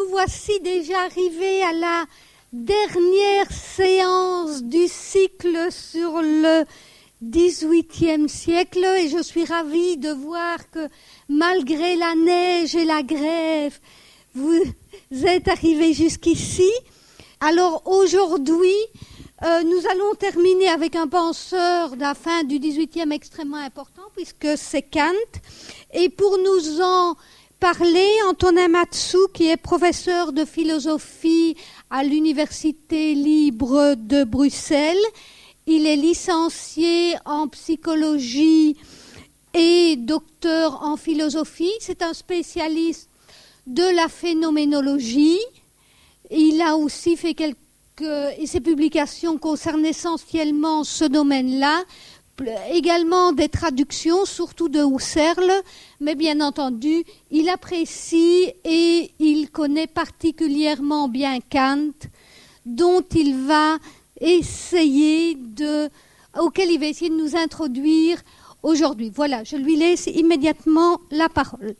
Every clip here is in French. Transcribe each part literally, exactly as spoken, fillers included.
nous voici déjà arrivés à la dernière séance du cycle sur le dix-huitième siècle et je suis ravie de voir que malgré la neige et la grève, vous êtes arrivés jusqu'ici. Alors aujourd'hui, euh, nous allons terminer avec un penseur de la fin du dix-huitième extrêmement important puisque c'est Kant. Et pour nous en parler, Antonin Matsou, qui est professeur de philosophie à l'Université libre de Bruxelles. Il est licencié en psychologie et docteur en philosophie. C'est un spécialiste de la phénoménologie. Il a aussi fait quelques... et ses publications concernent essentiellement ce domaine-là. Également des traductions, surtout de Husserl, mais bien entendu, il apprécie et il connaît particulièrement bien Kant, dont il va essayer de, auquel il va essayer de nous introduire aujourd'hui. Voilà, je lui laisse immédiatement la parole.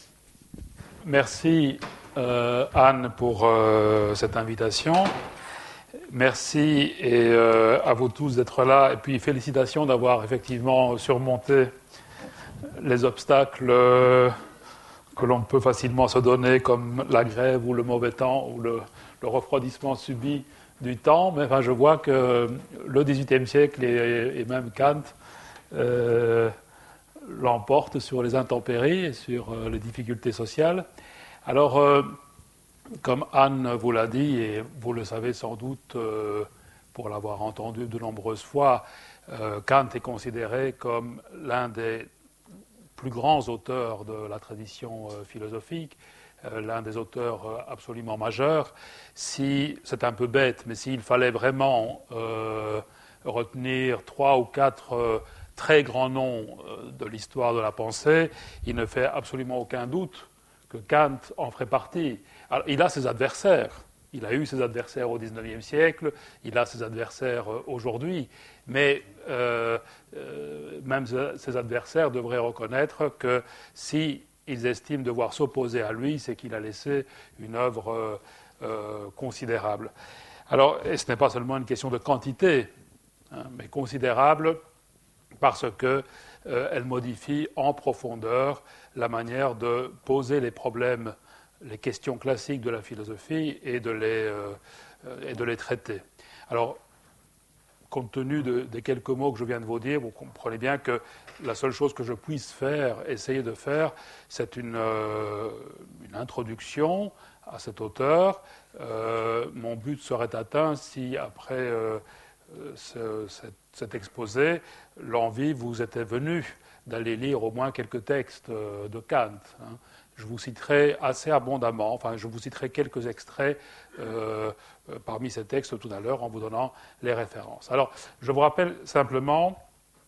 Merci euh, Anne pour euh, cette invitation. Merci et euh, à vous tous d'être là et puis félicitations d'avoir effectivement surmonté les obstacles euh, que l'on peut facilement se donner comme la grève ou le mauvais temps ou le, le refroidissement subi du temps. Mais enfin, je vois que le dix-huitième siècle et, et même Kant euh, l'emportent sur les intempéries et sur euh, les difficultés sociales. Alors euh, comme Anne vous l'a dit, et vous le savez sans doute euh, pour l'avoir entendu de nombreuses fois, euh, Kant est considéré comme l'un des plus grands auteurs de la tradition euh, philosophique, euh, l'un des auteurs euh, absolument majeurs. Si, c'est un peu bête, mais s'il fallait vraiment euh, retenir trois ou quatre euh, très grands noms euh, de l'histoire de la pensée, il ne fait absolument aucun doute que Kant en ferait partie. Alors, il a ses adversaires. Il a eu ses adversaires au dix-neuvième siècle, il a ses adversaires euh, aujourd'hui, mais euh, euh, même ses adversaires devraient reconnaître que si ils estiment devoir s'opposer à lui, c'est qu'il a laissé une œuvre euh, euh, considérable. Alors, et ce n'est pas seulement une question de quantité, hein, mais considérable parce que euh, elle modifie en profondeur la manière de poser les problèmes, les questions classiques de la philosophie et de les, euh, et de les traiter. Alors, compte tenu de, des quelques mots que je viens de vous dire, vous comprenez bien que la seule chose que je puisse faire, essayer de faire, c'est une, euh, une introduction à cet auteur. Euh, mon but serait atteint si, après euh, ce, cet, cet exposé, l'envie vous était venue d'aller lire au moins quelques textes de Kant. Hein. Je vous citerai assez abondamment, enfin je vous citerai quelques extraits euh, euh, parmi ces textes tout à l'heure en vous donnant les références. Alors, je vous rappelle simplement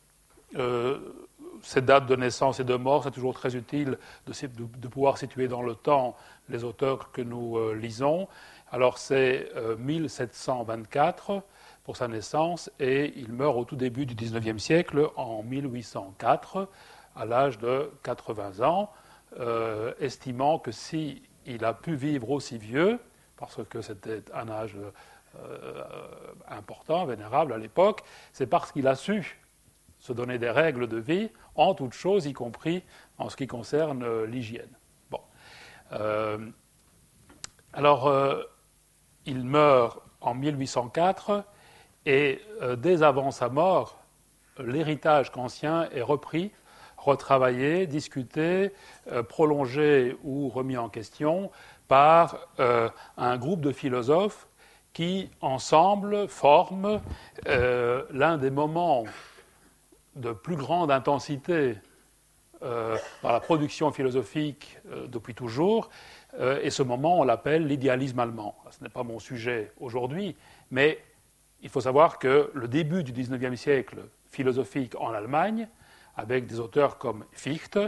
euh, ces dates de naissance et de mort, c'est toujours très utile de, de, de pouvoir situer dans le temps les auteurs que nous euh, lisons. Alors, c'est euh, mille sept cent vingt-quatre pour sa naissance et il meurt au tout début du dix-neuvième siècle en mille huit cent quatre à l'âge de quatre-vingts ans. Euh, estimant que s'il a pu vivre aussi vieux, parce que c'était un âge euh, important, vénérable à l'époque, c'est parce qu'il a su se donner des règles de vie, en toutes choses, y compris en ce qui concerne euh, l'hygiène. Bon. Euh, alors, euh, il meurt en mille huit cent quatre, et euh, dès avant sa mort, l'héritage kantien est repris, retravaillé, discuté, euh, prolongé ou remis en question par euh, un groupe de philosophes qui, ensemble, forment euh, l'un des moments de plus grande intensité euh, dans la production philosophique euh, depuis toujours, euh, et ce moment, on l'appelle l'idéalisme allemand. Ce n'est pas mon sujet aujourd'hui, mais il faut savoir que le début du dix-neuvième siècle philosophique en Allemagne, avec des auteurs comme Fichte,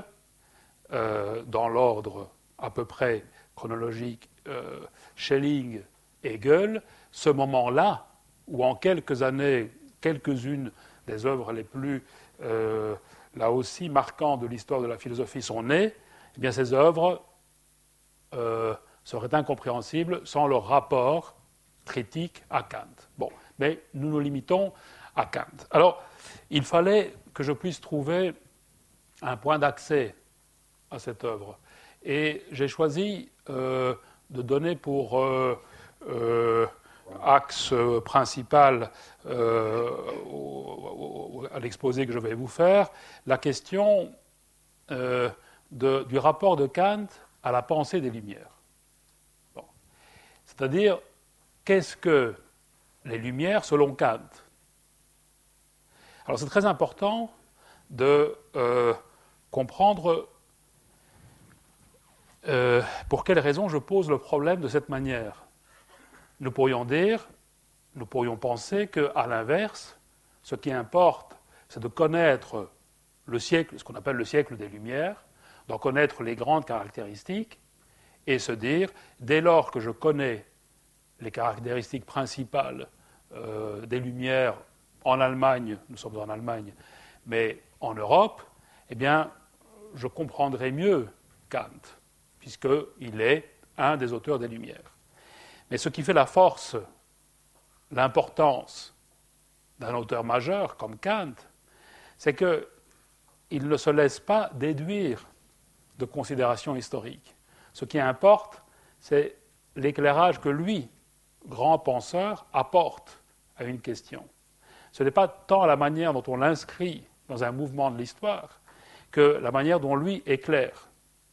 euh, dans l'ordre à peu près chronologique, euh, Schelling, Hegel, ce moment-là, où en quelques années, quelques-unes des œuvres les plus, euh, là aussi, marquantes de l'histoire de la philosophie sont nées, eh bien ces œuvres euh, serait incompréhensible sans le rapport critique à Kant. Bon, mais nous nous limitons à Kant. Alors, il fallait que je puisse trouver un point d'accès à cette œuvre. Et j'ai choisi euh, de donner pour euh, euh, axe principal euh, au, au, à l'exposé que je vais vous faire la question euh, de, du rapport de Kant à la pensée des Lumières. Bon. C'est-à-dire, qu'est-ce que les Lumières selon Kant? Alors c'est très important de euh, comprendre euh, pour quelles raisons je pose le problème de cette manière. Nous pourrions dire, nous pourrions penser qu'à l'inverse, ce qui importe, c'est de connaître le siècle, ce qu'on appelle le siècle des Lumières, d'en connaître les grandes caractéristiques, et se dire, dès lors que je connais les caractéristiques principales euh, des Lumières en Allemagne, nous sommes en Allemagne, mais en Europe, eh bien, je comprendrai mieux Kant, puisqu'il est un des auteurs des Lumières. Mais ce qui fait la force, l'importance d'un auteur majeur comme Kant, c'est qu'il ne se laisse pas déduire de considérations historiques. Ce qui importe, c'est l'éclairage que lui, grand penseur, apporte à une question. Ce n'est pas tant la manière dont on l'inscrit dans un mouvement de l'histoire que la manière dont lui éclaire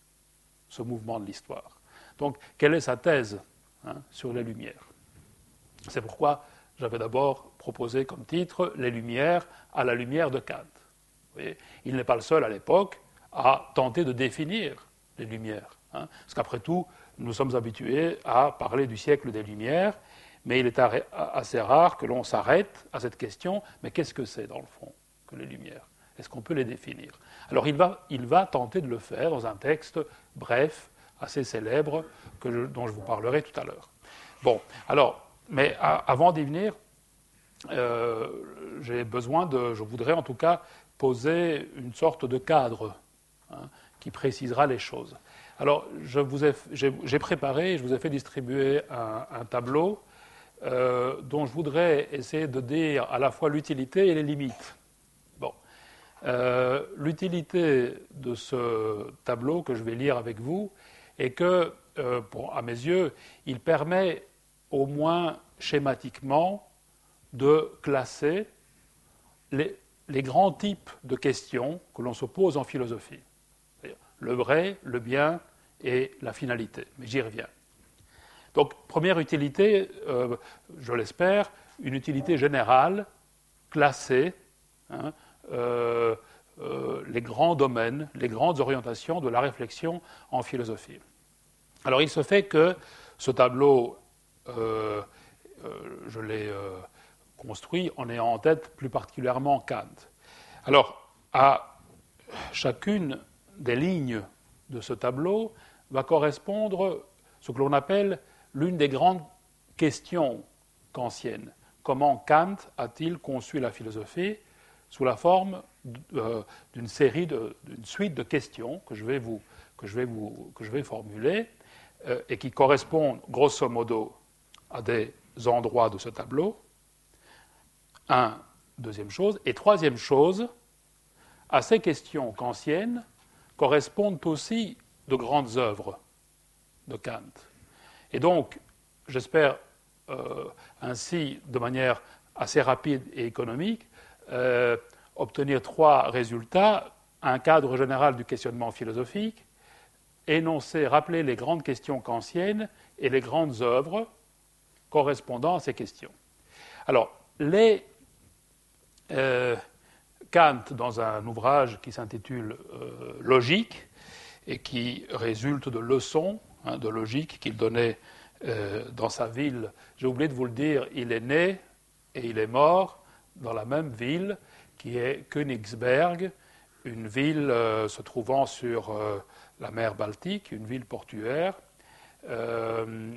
ce mouvement de l'histoire. Donc, quelle est sa thèse hein, sur les Lumières? C'est pourquoi j'avais d'abord proposé comme titre « Les Lumières à la lumière de Kant ». Vous voyez, il n'est pas le seul à l'époque à tenter de définir les Lumières. Hein, parce qu'après tout, nous sommes habitués à parler du siècle des Lumières, mais il est assez rare que l'on s'arrête à cette question, mais qu'est-ce que c'est dans le fond que les Lumières? Est-ce qu'on peut les définir? Alors il va, il va tenter de le faire dans un texte bref, assez célèbre, que je, dont je vous parlerai tout à l'heure. Bon, alors, mais à, avant d'y venir, euh, j'ai besoin de, je voudrais en tout cas poser une sorte de cadre hein, qui précisera les choses. Alors, je vous ai, j'ai, j'ai préparé, je vous ai fait distribuer un, un tableau euh, dont je voudrais essayer de dire à la fois l'utilité et les limites. Bon, euh, l'utilité de ce tableau que je vais lire avec vous est que, euh, pour, à mes yeux, il permet au moins schématiquement de classer les, les grands types de questions que l'on se pose en philosophie. Le vrai, le bien et la finalité. Mais j'y reviens. Donc, première utilité, euh, je l'espère, une utilité générale, classée, hein, euh, euh, les grands domaines, les grandes orientations de la réflexion en philosophie. Alors, il se fait que ce tableau, euh, euh, je l'ai euh, construit en ayant en tête plus particulièrement Kant. Alors, à chacune des lignes de ce tableau va correspondre ce que l'on appelle l'une des grandes questions kantiennes. Comment Kant a-t-il conçu la philosophie sous la forme d'une série, de, d'une suite de questions que je vais, vous, que je vais, vous, que je vais formuler euh, et qui correspondent grosso modo à des endroits de ce tableau. Un, deuxième chose. Et troisième chose, à ces questions kantiennes correspondent aussi de grandes œuvres de Kant. Et donc, j'espère euh, ainsi, de manière assez rapide et économique, euh, obtenir trois résultats: un cadre général du questionnement philosophique, énoncer, rappeler les grandes questions kantiennes et les grandes œuvres correspondant à ces questions. Alors, les... Euh, Kant, dans un ouvrage qui s'intitule euh, « Logique » et qui résulte de leçons hein, de logique qu'il donnait euh, dans sa ville. J'ai oublié de vous le dire, il est né et il est mort dans la même ville qui est Königsberg, une ville euh, se trouvant sur euh, la mer Baltique, une ville portuaire. Euh,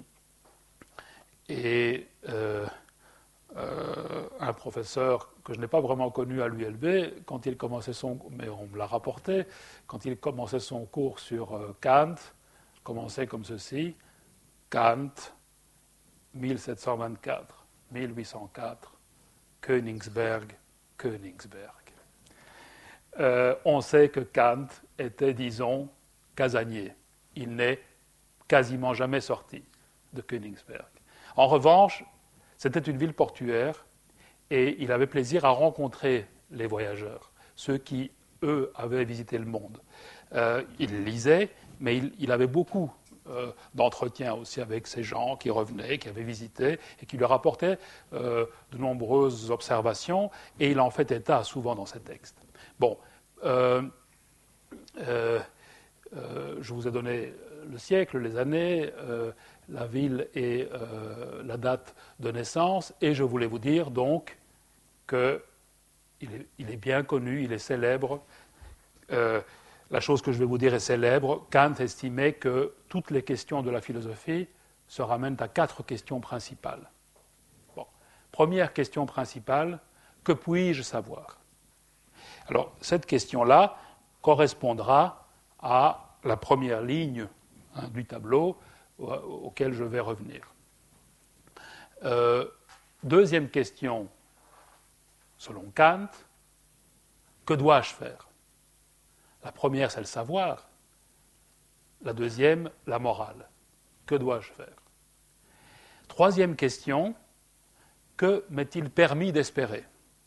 et... Euh, Euh, un professeur que je n'ai pas vraiment connu à l'U L B, quand il commençait son, mais on me l'a rapporté, quand il commençait son cours sur euh, Kant, commençait comme ceci: Kant, mille sept cent vingt-quatre à mille huit cent quatre, Königsberg, Königsberg. Euh, on sait que Kant était, disons, casanier. Il n'est quasiment jamais sorti de Königsberg. En revanche, c'était une ville portuaire et il avait plaisir à rencontrer les voyageurs, ceux qui, eux, avaient visité le monde. Euh, il lisait, mais il, il avait beaucoup euh, d'entretiens aussi avec ces gens qui revenaient, qui avaient visité et qui lui rapportaient euh, de nombreuses observations, et il en fait état souvent dans ses textes. Bon, euh, euh, euh, je vous ai donné le siècle, les années, euh, la ville et euh, la date de naissance, et je voulais vous dire donc qu'il est, il est bien connu, il est célèbre. Euh, la chose que je vais vous dire est célèbre. Kant estimait que toutes les questions de la philosophie se ramènent à quatre questions principales. Bon. Première question principale, que puis-je savoir ? Alors, cette question-là correspondra à la première ligne hein, du tableau auquel je vais revenir. Euh, deuxième question, selon Kant, que dois-je faire ? La première, c'est le savoir. La deuxième, la morale. Que dois-je faire ? Troisième question, que m'est-il permis d'espérer ?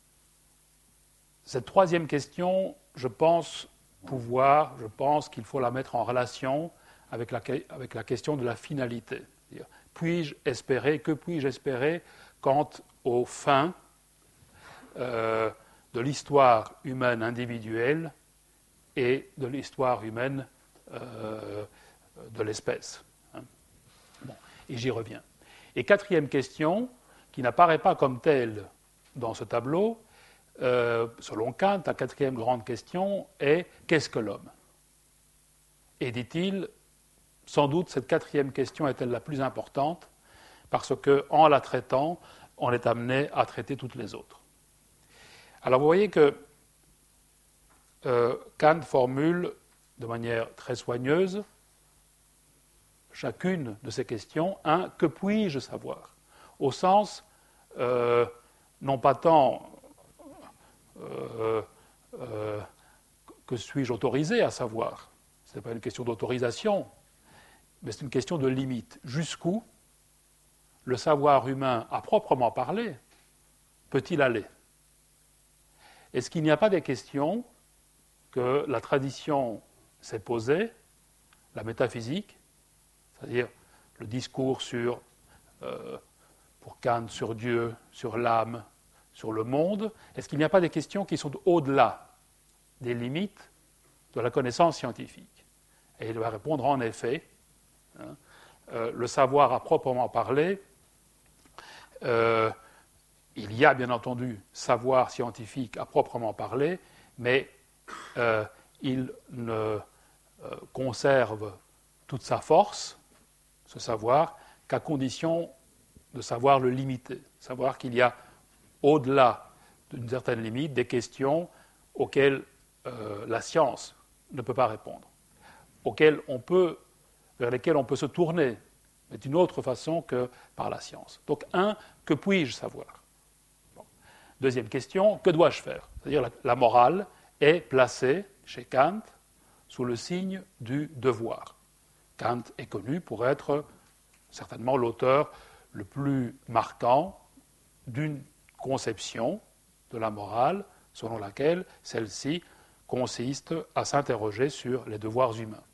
Cette troisième question, je pense pouvoir, je pense qu'il faut la mettre en relation avec la, avec la question de la finalité. Puis-je espérer, que puis-je espérer quant aux fins euh, de l'histoire humaine individuelle et de l'histoire humaine euh, de l'espèce. Hein. Bon, et j'y reviens. Et quatrième question, qui n'apparaît pas comme telle dans ce tableau, euh, selon Kant, la quatrième grande question est « qu'est-ce que l'homme ?» Et dit-il, sans doute cette quatrième question est-elle la plus importante, parce qu'en la traitant, on est amené à traiter toutes les autres. Alors vous voyez que Euh, Kant formule de manière très soigneuse chacune de ces questions un « que puis-je savoir ?» au sens, euh, non pas tant euh, euh, que suis-je autorisé à savoir, ce n'est pas une question d'autorisation, mais c'est une question de limite. Jusqu'où le savoir humain, à proprement parler, peut-il aller ? Est-ce qu'il n'y a pas des questions que la tradition s'est posée, la métaphysique, c'est-à-dire le discours sur, euh, pour Kant, sur Dieu, sur l'âme, sur le monde, est-ce qu'il n'y a pas des questions qui sont au-delà des limites de la connaissance scientifique ? Et il va répondre en effet, hein, euh, le savoir à proprement parler, euh, il y a bien entendu savoir scientifique à proprement parler, mais Euh, il ne euh, conserve toute sa force, ce savoir, qu'à condition de savoir le limiter, savoir qu'il y a au-delà d'une certaine limite des questions auxquelles euh, la science ne peut pas répondre, auxquelles on peut, vers lesquelles on peut se tourner, mais d'une autre façon que par la science. Donc, un, que puis-je savoir ? Bon. Deuxième question, que dois-je faire ? C'est-à-dire la, la morale est placé chez Kant sous le signe du devoir. Kant est connu pour être certainement l'auteur le plus marquant d'une conception de la morale selon laquelle celle-ci consiste à s'interroger sur les devoirs humains.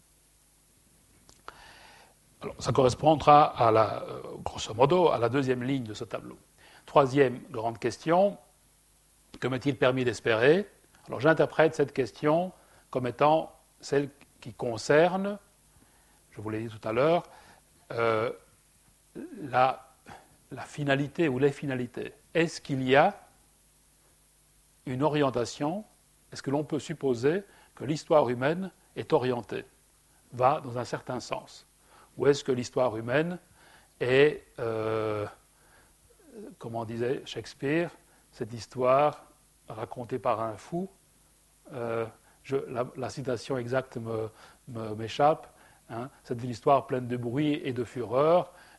Alors, ça correspondra, à la, euh, grosso modo, à la deuxième ligne de ce tableau. Troisième grande question, que m'est-il permis d'espérer ? Alors j'interprète cette question comme étant celle qui concerne, je vous l'ai dit tout à l'heure, euh, la, la finalité ou les finalités. Est-ce qu'il y a une orientation ? Est-ce que l'on peut supposer que l'histoire humaine est orientée, va dans un certain sens ? Ou est-ce que l'histoire humaine est, euh, comment disait Shakespeare, cette histoire racontée par un fou, euh, je, la, la citation exacte me, me, m'échappe, hein, c'est une histoire pleine de bruit et de fureur,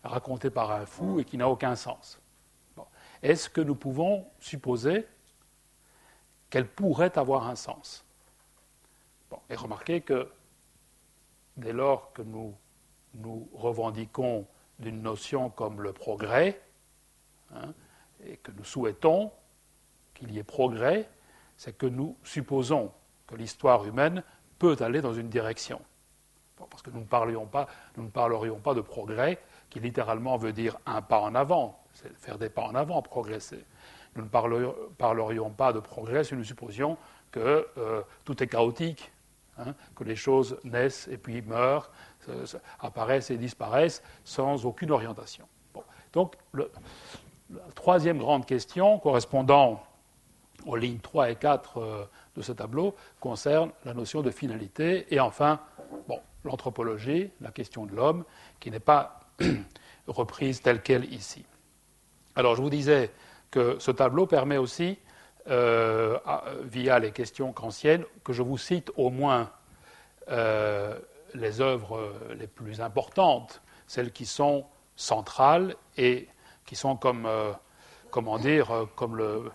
raconté par un fou et qui n'a aucun sens. Bon. Est-ce que nous pouvons supposer qu'elle pourrait avoir un sens? Bon. Et remarquez que dès lors que nous nous revendiquons d'une notion comme le progrès, hein, et que nous souhaitons qu'il y ait progrès, c'est que nous supposons que l'histoire humaine peut aller dans une direction. Bon, parce que nous ne, parlions pas, nous ne parlerions pas de progrès, qui littéralement veut dire un pas en avant, c'est faire des pas en avant, progresser. Nous ne parlerions, parlerions pas de progrès si nous supposions que euh, tout est chaotique, hein, que les choses naissent et puis meurent, euh, apparaissent et disparaissent sans aucune orientation. Bon. Donc, le, la troisième grande question, correspondant aux lignes trois et quatre euh, de ce tableau, concerne la notion de finalité et enfin, bon, l'anthropologie, la question de l'homme, qui n'est pas reprise telle qu'elle ici. Alors, je vous disais que ce tableau permet aussi, euh, à, via les questions kantiennes, que je vous cite au moins euh, les œuvres les plus importantes, celles qui sont centrales et qui sont comme, euh, comment dire, comme le,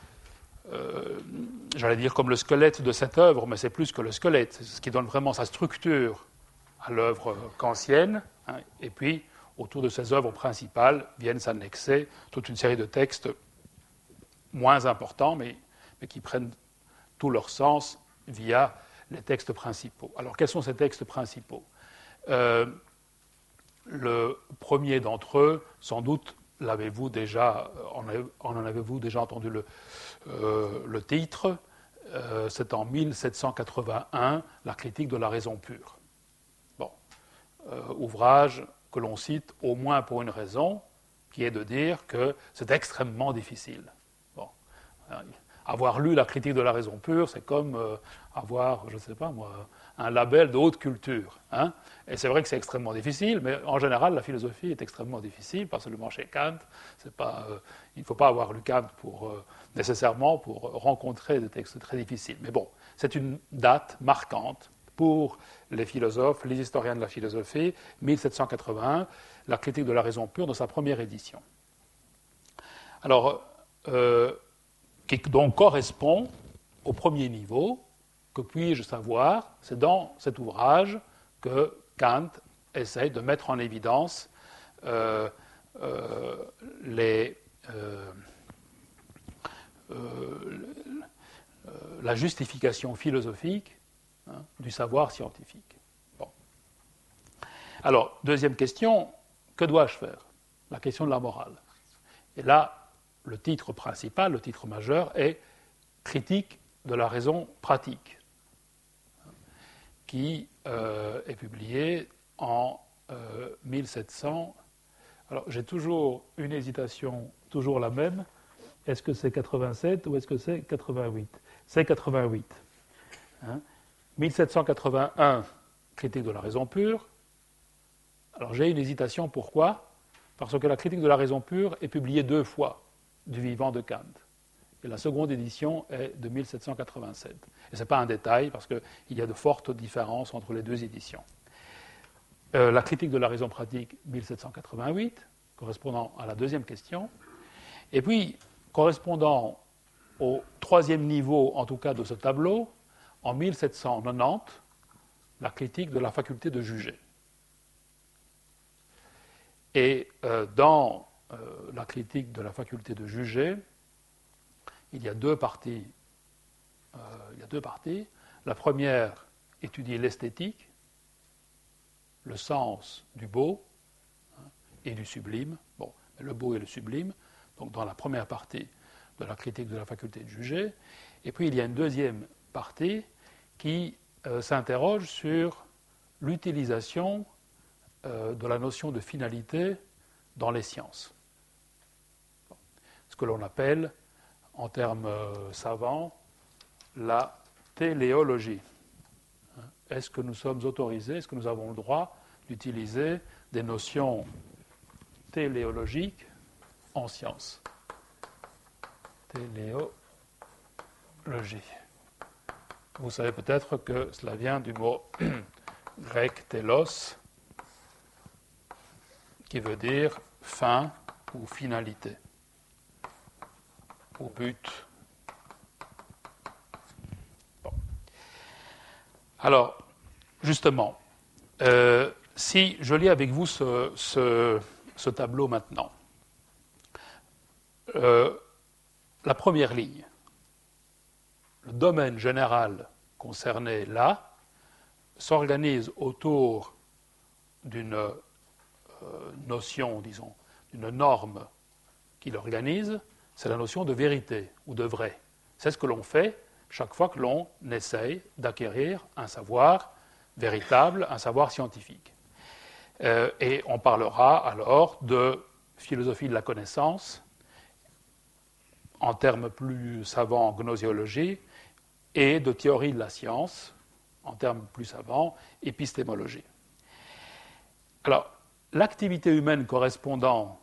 euh, j'allais dire comme le squelette de cette œuvre, mais c'est plus que le squelette, c'est ce qui donne vraiment sa structure à l'œuvre kantienne, hein, et puis autour de ces œuvres principales viennent s'annexer toute une série de textes moins importants, mais, mais qui prennent tout leur sens via les textes principaux. Alors, quels sont ces textes principaux? euh, Le premier d'entre eux, sans doute, l'avez-vous déjà, en avez-vous déjà entendu le, euh, le titre, euh, c'est en mille sept cent quatre-vingt-un, La critique de la raison pure. Bon, euh, ouvrage que l'on cite au moins pour une raison, qui est de dire que c'est extrêmement difficile. Bon. Avoir lu la critique de la raison pure, c'est comme euh, avoir, je ne sais pas moi, un label de haute culture. Hein. Et c'est vrai que c'est extrêmement difficile, mais en général, la philosophie est extrêmement difficile, pas seulement chez Kant. C'est pas, euh, il ne faut pas avoir lu Kant pour, euh, nécessairement pour rencontrer des textes très difficiles. Mais bon, c'est une date marquante pour les philosophes, les historiens de la philosophie, mille sept cent quatre-vingt-un, la critique de la raison pure dans sa première édition. Alors, euh, qui donc correspond au premier niveau, que puis-je savoir, c'est dans cet ouvrage que Kant essaye de mettre en évidence euh, euh, les, euh, euh, la justification philosophique, hein, du savoir scientifique. Bon. Alors, deuxième question, que dois-je faire? La question de la morale. Et là, le titre principal, le titre majeur, est « Critique de la raison pratique », qui euh, est publié en euh, mille sept cents. Alors, j'ai toujours une hésitation, toujours la même. Est-ce que c'est quatre-vingt-sept ou est-ce que c'est quatre-vingt-huit? C'est quatre-vingt-huit. Hein? mille sept cent quatre-vingt-un, Critique de la raison pure. Alors, j'ai une hésitation. Pourquoi? Parce que la Critique de la raison pure est publiée deux fois du vivant de Kant. Et la seconde édition est de mille sept cent quatre-vingt-sept. Et ce n'est pas un détail, parce qu'il y a de fortes différences entre les deux éditions. Euh, la critique de la raison pratique, mille sept cent quatre-vingt-huit, correspondant à la deuxième question. Et puis, correspondant au troisième niveau, en tout cas, de ce tableau, en mille sept cent quatre-vingt-dix, la critique de la faculté de juger. Et euh, dans euh, la critique de la faculté de juger, il y a deux parties. Euh, il y a deux parties. La première, étudier l'esthétique, le sens du beau, hein, et du sublime. Bon, le beau et le sublime, donc dans la première partie de la critique de la faculté de juger. Et puis il y a une deuxième partie qui euh, s'interroge sur l'utilisation euh, de la notion de finalité dans les sciences. Bon. Ce que l'on appelle, en termes euh, savants, la téléologie. Est-ce que nous sommes autorisés, est-ce que nous avons le droit d'utiliser des notions téléologiques en sciences? Téléologie. Vous savez peut-être que cela vient du mot grec télos, qui veut dire fin ou finalité, ou but. Bon. Alors, justement, euh, si je lis avec vous ce, ce, ce tableau maintenant, euh, la première ligne, le domaine général concerné là, s'organise autour d'une euh, notion, disons, d'une norme qui l'organise, c'est la notion de vérité ou de vrai. C'est ce que l'on fait chaque fois que l'on essaye d'acquérir un savoir véritable, un savoir scientifique. Euh, et on parlera alors de philosophie de la connaissance, en termes plus savants, gnoséologie, et de théorie de la science, en termes plus savants, épistémologie. Alors, l'activité humaine correspondant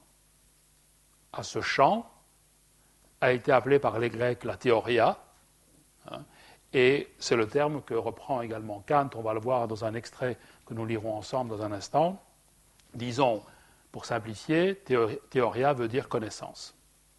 à ce champ a été appelée par les Grecs la théoria, hein, et c'est le terme que reprend également Kant, on va le voir dans un extrait que nous lirons ensemble dans un instant. Disons, pour simplifier, théoria, théoria veut dire connaissance.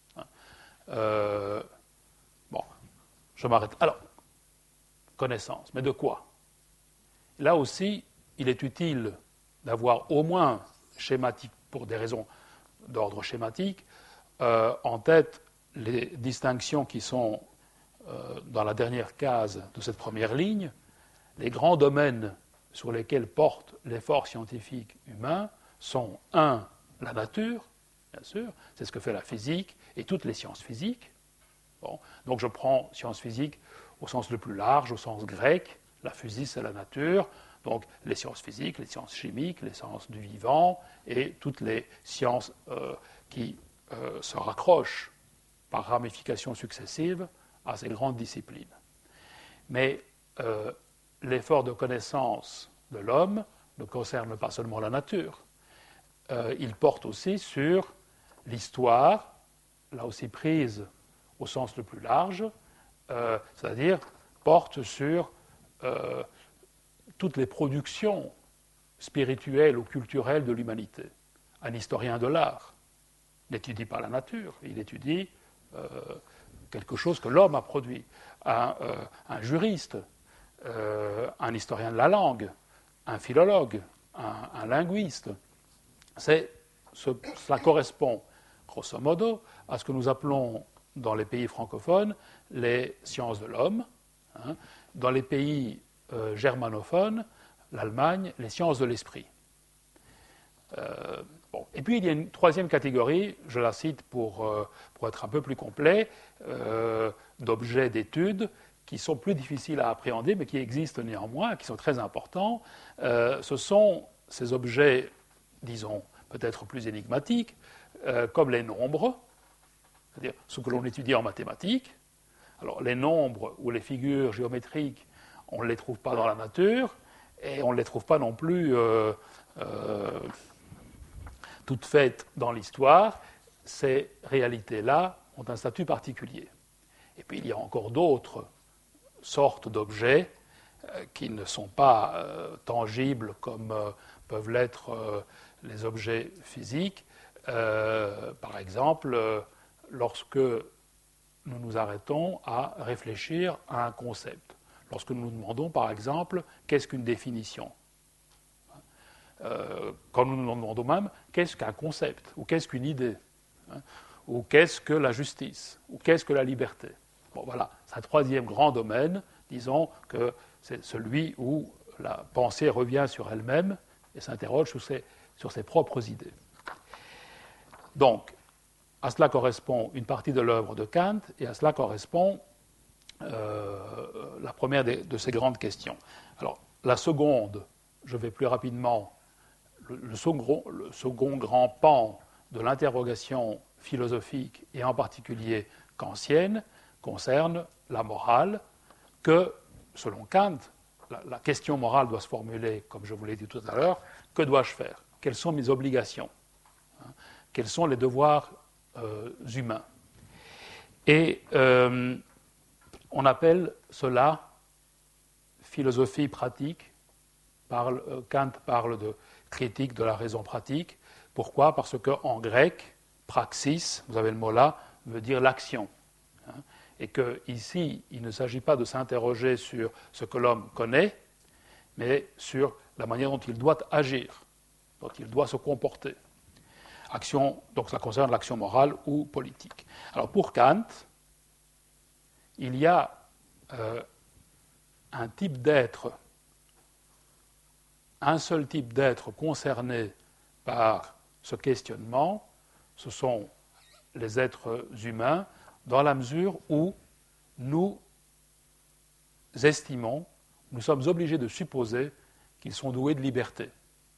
Euh, bon, je m'arrête. Alors, connaissance, mais de quoi? Là aussi, il est utile d'avoir au moins schématique, pour des raisons d'ordre schématique, euh, en tête les distinctions qui sont euh, dans la dernière case de cette première ligne. Les grands domaines sur lesquels porte l'effort scientifique humain sont, un, la nature, bien sûr, c'est ce que fait la physique et toutes les sciences physiques. Bon, donc je prends sciences physiques au sens le plus large, au sens grec, la physis c'est la nature, donc les sciences physiques, les sciences chimiques, les sciences du vivant et toutes les sciences euh, qui euh, se raccrochent par ramifications successives à ces grandes disciplines. Mais euh, l'effort de connaissance de l'homme ne concerne pas seulement la nature, euh, il porte aussi sur l'histoire, là aussi prise au sens le plus large, euh, c'est-à-dire porte sur euh, toutes les productions spirituelles ou culturelles de l'humanité. Un historien de l'art n'étudie pas la nature, il étudie euh, quelque chose que l'homme a produit. Un, euh, un juriste, euh, un historien de la langue, un philologue, un, un linguiste, c'est, ce, cela correspond grosso modo à ce que nous appelons dans les pays francophones les sciences de l'homme, hein, dans les pays euh, germanophones, l'Allemagne, les sciences de l'esprit. Euh, bon. Et puis il y a une troisième catégorie, je la cite pour, euh, pour être un peu plus complet, euh, d'objets d'études qui sont plus difficiles à appréhender, mais qui existent néanmoins, qui sont très importants. Euh, ce sont ces objets, disons, peut-être plus énigmatiques, euh, comme les nombres, c'est-à-dire ce que l'on étudie en mathématiques. Alors, les nombres ou les figures géométriques, on ne les trouve pas dans la nature, et on ne les trouve pas non plus euh, euh, toutes faites dans l'histoire. Ces réalités-là ont un statut particulier. Et puis, il y a encore d'autres sortes d'objets euh, qui ne sont pas euh, tangibles comme euh, peuvent l'être euh, les objets physiques. Euh, par exemple, euh, lorsque nous nous arrêtons à réfléchir à un concept. Lorsque nous nous demandons, par exemple, qu'est-ce qu'une définition ? euh, Quand nous nous demandons même, qu'est-ce qu'un concept ? Ou qu'est-ce qu'une idée ? hein, Ou qu'est-ce que la justice ? Ou qu'est-ce que la liberté ? Bon, voilà, c'est un troisième grand domaine, disons que c'est celui où la pensée revient sur elle-même et s'interroge sur ses, sur ses propres idées. Donc, à cela correspond une partie de l'œuvre de Kant, et à cela correspond euh, la première de, de ces grandes questions. Alors, la seconde, je vais plus rapidement, le, le, second, le second grand pan de l'interrogation philosophique, et en particulier kantienne, concerne la morale, que, selon Kant, la, la question morale doit se formuler, comme je vous l'ai dit tout à l'heure, que dois-je faire ? Quelles sont mes obligations ? hein, Quels sont les devoirs euh, humains ? Et euh, on appelle cela philosophie pratique. Parle, euh, Kant parle de critique de la raison pratique, Pourquoi ? Parce qu'en grec, praxis, vous avez le mot là, veut dire l'action. Hein, et qu'ici, il ne s'agit pas de s'interroger sur ce que l'homme connaît, mais sur la manière dont il doit agir, dont il doit se comporter. Action, donc ça concerne l'action morale ou politique. Alors pour Kant, il y a euh, un type d'être, un seul type d'être concerné par ce questionnement, ce sont les êtres humains, dans la mesure où nous estimons, nous sommes obligés de supposer qu'ils sont doués de liberté.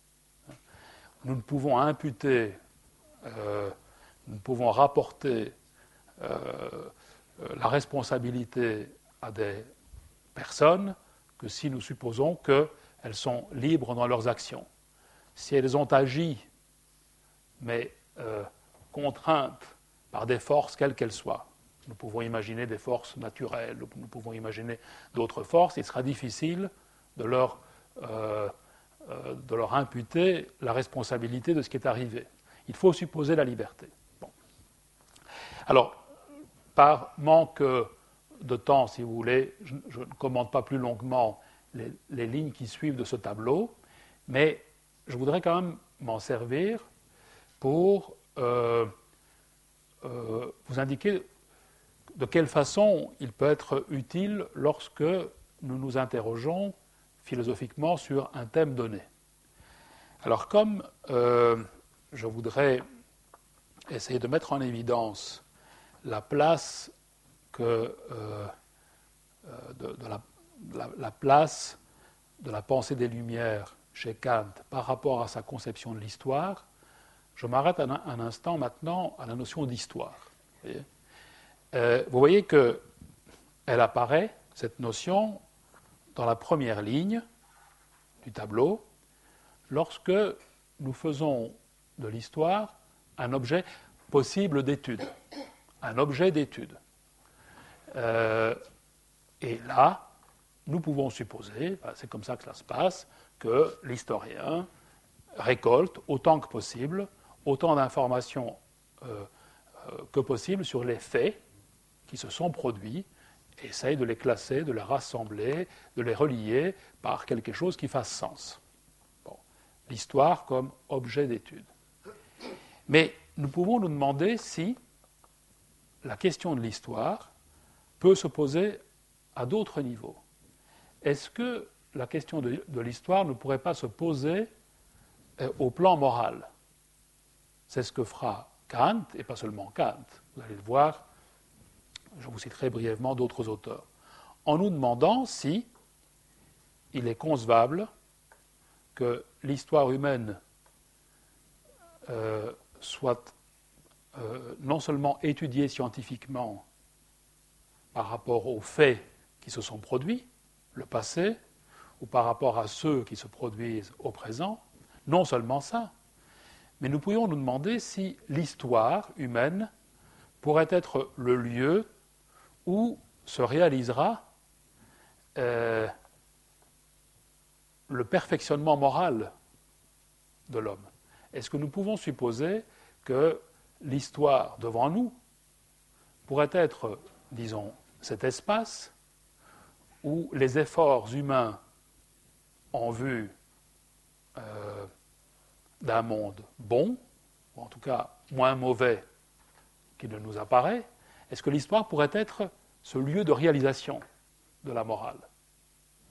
Nous ne pouvons imputer, euh, nous ne pouvons rapporter euh, la responsabilité à des personnes que si nous supposons qu'elles sont libres dans leurs actions. Si elles ont agi, mais euh, contraintes par des forces quelles qu'elles soient, nous pouvons imaginer des forces naturelles, nous pouvons imaginer d'autres forces, il sera difficile de leur, euh, euh, de leur imputer la responsabilité de ce qui est arrivé. Il faut supposer la liberté. Bon. Alors, par manque de temps, si vous voulez, je, je ne commente pas plus longuement les, les lignes qui suivent de ce tableau, mais je voudrais quand même m'en servir pour euh, euh, vous indiquer de quelle façon il peut être utile lorsque nous nous interrogeons philosophiquement sur un thème donné. Alors comme euh, je voudrais essayer de mettre en évidence la place que, euh, de, de la, la, la place de la pensée des Lumières chez Kant par rapport à sa conception de l'histoire, je m'arrête un, un instant maintenant à la notion d'histoire. Vous voyez, euh, vous voyez qu'elle apparaît, cette notion, dans la première ligne du tableau, lorsque nous faisons de l'histoire un objet possible d'étude. Un objet d'étude. Euh, et là, nous pouvons supposer, c'est comme ça que ça se passe, que l'historien récolte autant que possible, autant d'informations euh, euh, que possible sur les faits qui se sont produits, et essaye de les classer, de les rassembler, de les relier par quelque chose qui fasse sens. Bon. L'histoire comme objet d'étude. Mais nous pouvons nous demander si la question de l'histoire peut se poser à d'autres niveaux. Est-ce que la question de, de l'histoire ne pourrait pas se poser euh, au plan moral ? C'est ce que fera Kant, et pas seulement Kant. Vous allez le voir, je vous citerai brièvement d'autres auteurs. En nous demandant si il est concevable que l'histoire humaine euh, soit euh, non seulement étudiée scientifiquement par rapport aux faits qui se sont produits, le passé, ou par rapport à ceux qui se produisent au présent, non seulement ça, mais nous pourrions nous demander si l'histoire humaine pourrait être le lieu où se réalisera euh, le perfectionnement moral de l'homme. Est-ce que nous pouvons supposer que l'histoire devant nous pourrait être, disons, cet espace où les efforts humains en vue euh, d'un monde bon, ou en tout cas moins mauvais qu'il ne nous apparaît, est-ce que l'histoire pourrait être ce lieu de réalisation de la morale ? Hein ?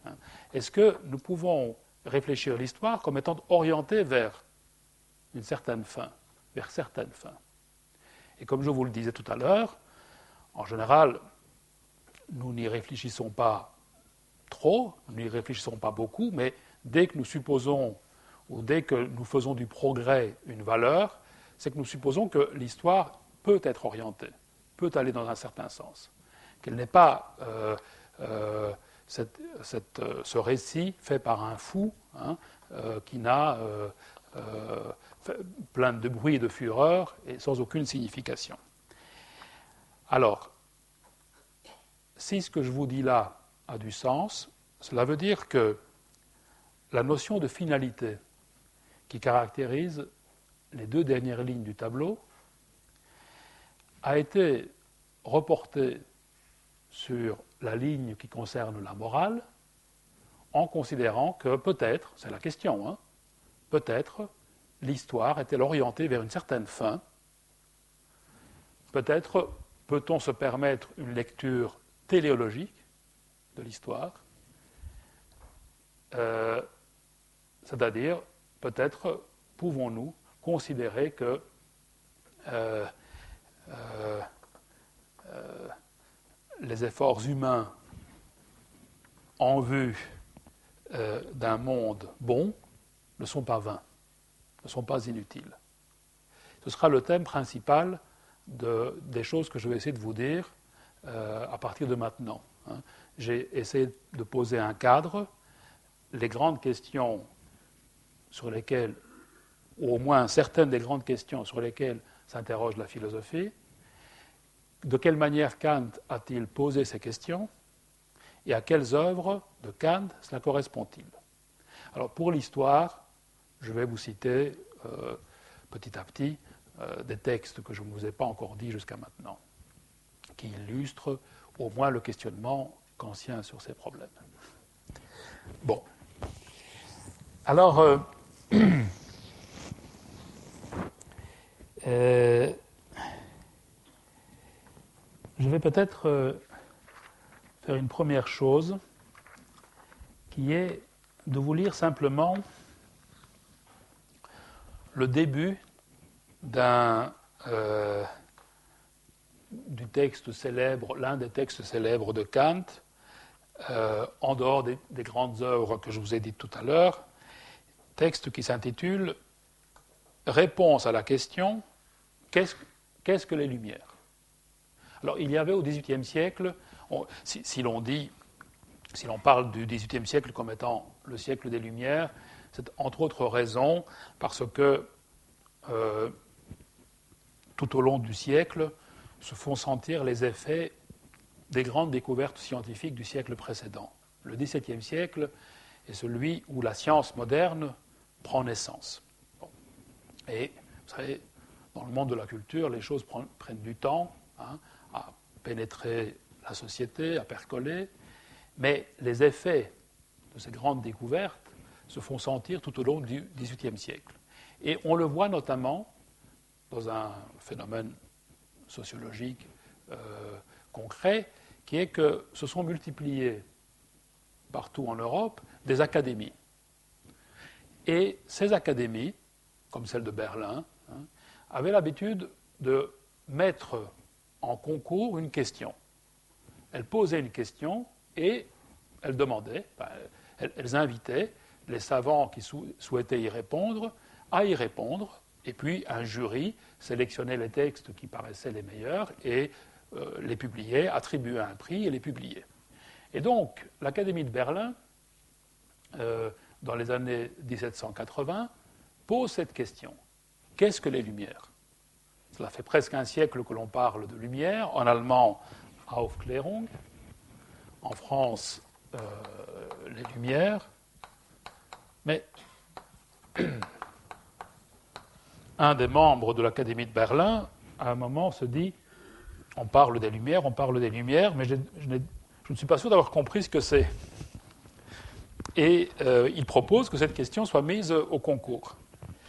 Est-ce que nous pouvons réfléchir l'histoire comme étant orientée vers une certaine fin, vers certaines fins ? Et comme je vous le disais tout à l'heure, en général, nous n'y réfléchissons pas trop, nous n'y réfléchissons pas beaucoup, mais dès que nous supposons, ou dès que nous faisons du progrès une valeur, c'est que nous supposons que l'histoire peut être orientée, peut aller dans un certain sens, qu'elle n'est pas euh, euh, cette, cette, euh, ce récit fait par un fou hein, euh, qui n'a euh, euh, plein de bruit et de fureur et sans aucune signification. Alors, si ce que je vous dis là a du sens, cela veut dire que la notion de finalité qui caractérise les deux dernières lignes du tableau, a été reporté sur la ligne qui concerne la morale, en considérant que peut-être, c'est la question, hein, peut-être l'histoire est-elle orientée vers une certaine fin, peut-être peut-on se permettre une lecture téléologique de l'histoire, euh, c'est-à-dire peut-être pouvons-nous considérer que euh, euh, euh, les efforts humains en vue euh, d'un monde bon ne sont pas vains, ne sont pas inutiles. Ce sera le thème principal de, des choses que je vais essayer de vous dire euh, à partir de maintenant. Hein. J'ai essayé de poser un cadre, les grandes questions sur lesquelles, ou au moins certaines des grandes questions sur lesquelles s'interroge la philosophie. De quelle manière Kant a-t-il posé ces questions et à quelles œuvres de Kant cela correspond-il? Alors pour l'histoire, je vais vous citer euh, petit à petit euh, des textes que je ne vous ai pas encore dit jusqu'à maintenant, qui illustrent au moins le questionnement kantien sur ces problèmes. Bon. Alors, euh, euh, je vais peut-être euh, faire une première chose, qui est de vous lire simplement le début d'un, euh, du texte célèbre, l'un des textes célèbres de Kant, euh, en dehors des, des grandes œuvres que je vous ai dites tout à l'heure, texte qui s'intitule « Réponse à la question qu'est-ce, qu'est-ce que les Lumières ?» Alors, il y avait au dix-huitième siècle, on, si, si l'on dit, si l'on parle du dix-huitième siècle comme étant le siècle des Lumières, c'est entre autres raisons parce que euh, tout au long du siècle se font sentir les effets des grandes découvertes scientifiques du siècle précédent. Le dix-septième siècle est celui où la science moderne prend naissance. Bon. Et vous savez, dans le monde de la culture, les choses prennent du temps hein, à pénétrer la société, à percoler, mais les effets de ces grandes découvertes se font sentir tout au long du dix-huitième siècle. Et on le voit notamment dans un phénomène sociologique euh, concret, qui est que se sont multipliées partout en Europe des académies. Et ces académies, comme celle de Berlin, hein, avaient l'habitude de mettre en concours une question. Elles posaient une question et elles demandaient, ben, elles, elles invitaient les savants qui sou- souhaitaient y répondre à y répondre, et puis un jury sélectionnait les textes qui paraissaient les meilleurs et euh, les publiait, attribuait un prix et les publiait. Et donc, l'Académie de Berlin, euh, dans les années dix-sept cent quatre-vingts, pose cette question. Qu'est-ce que les Lumières ? Cela fait presque un siècle que l'on parle de Lumière, en allemand Aufklärung, en France euh, les Lumières, mais un des membres de l'Académie de Berlin, à un moment, se dit on parle des Lumières, on parle des Lumières, mais je, je, je ne suis pas sûr d'avoir compris ce que c'est. Et euh, il propose que cette question soit mise au concours.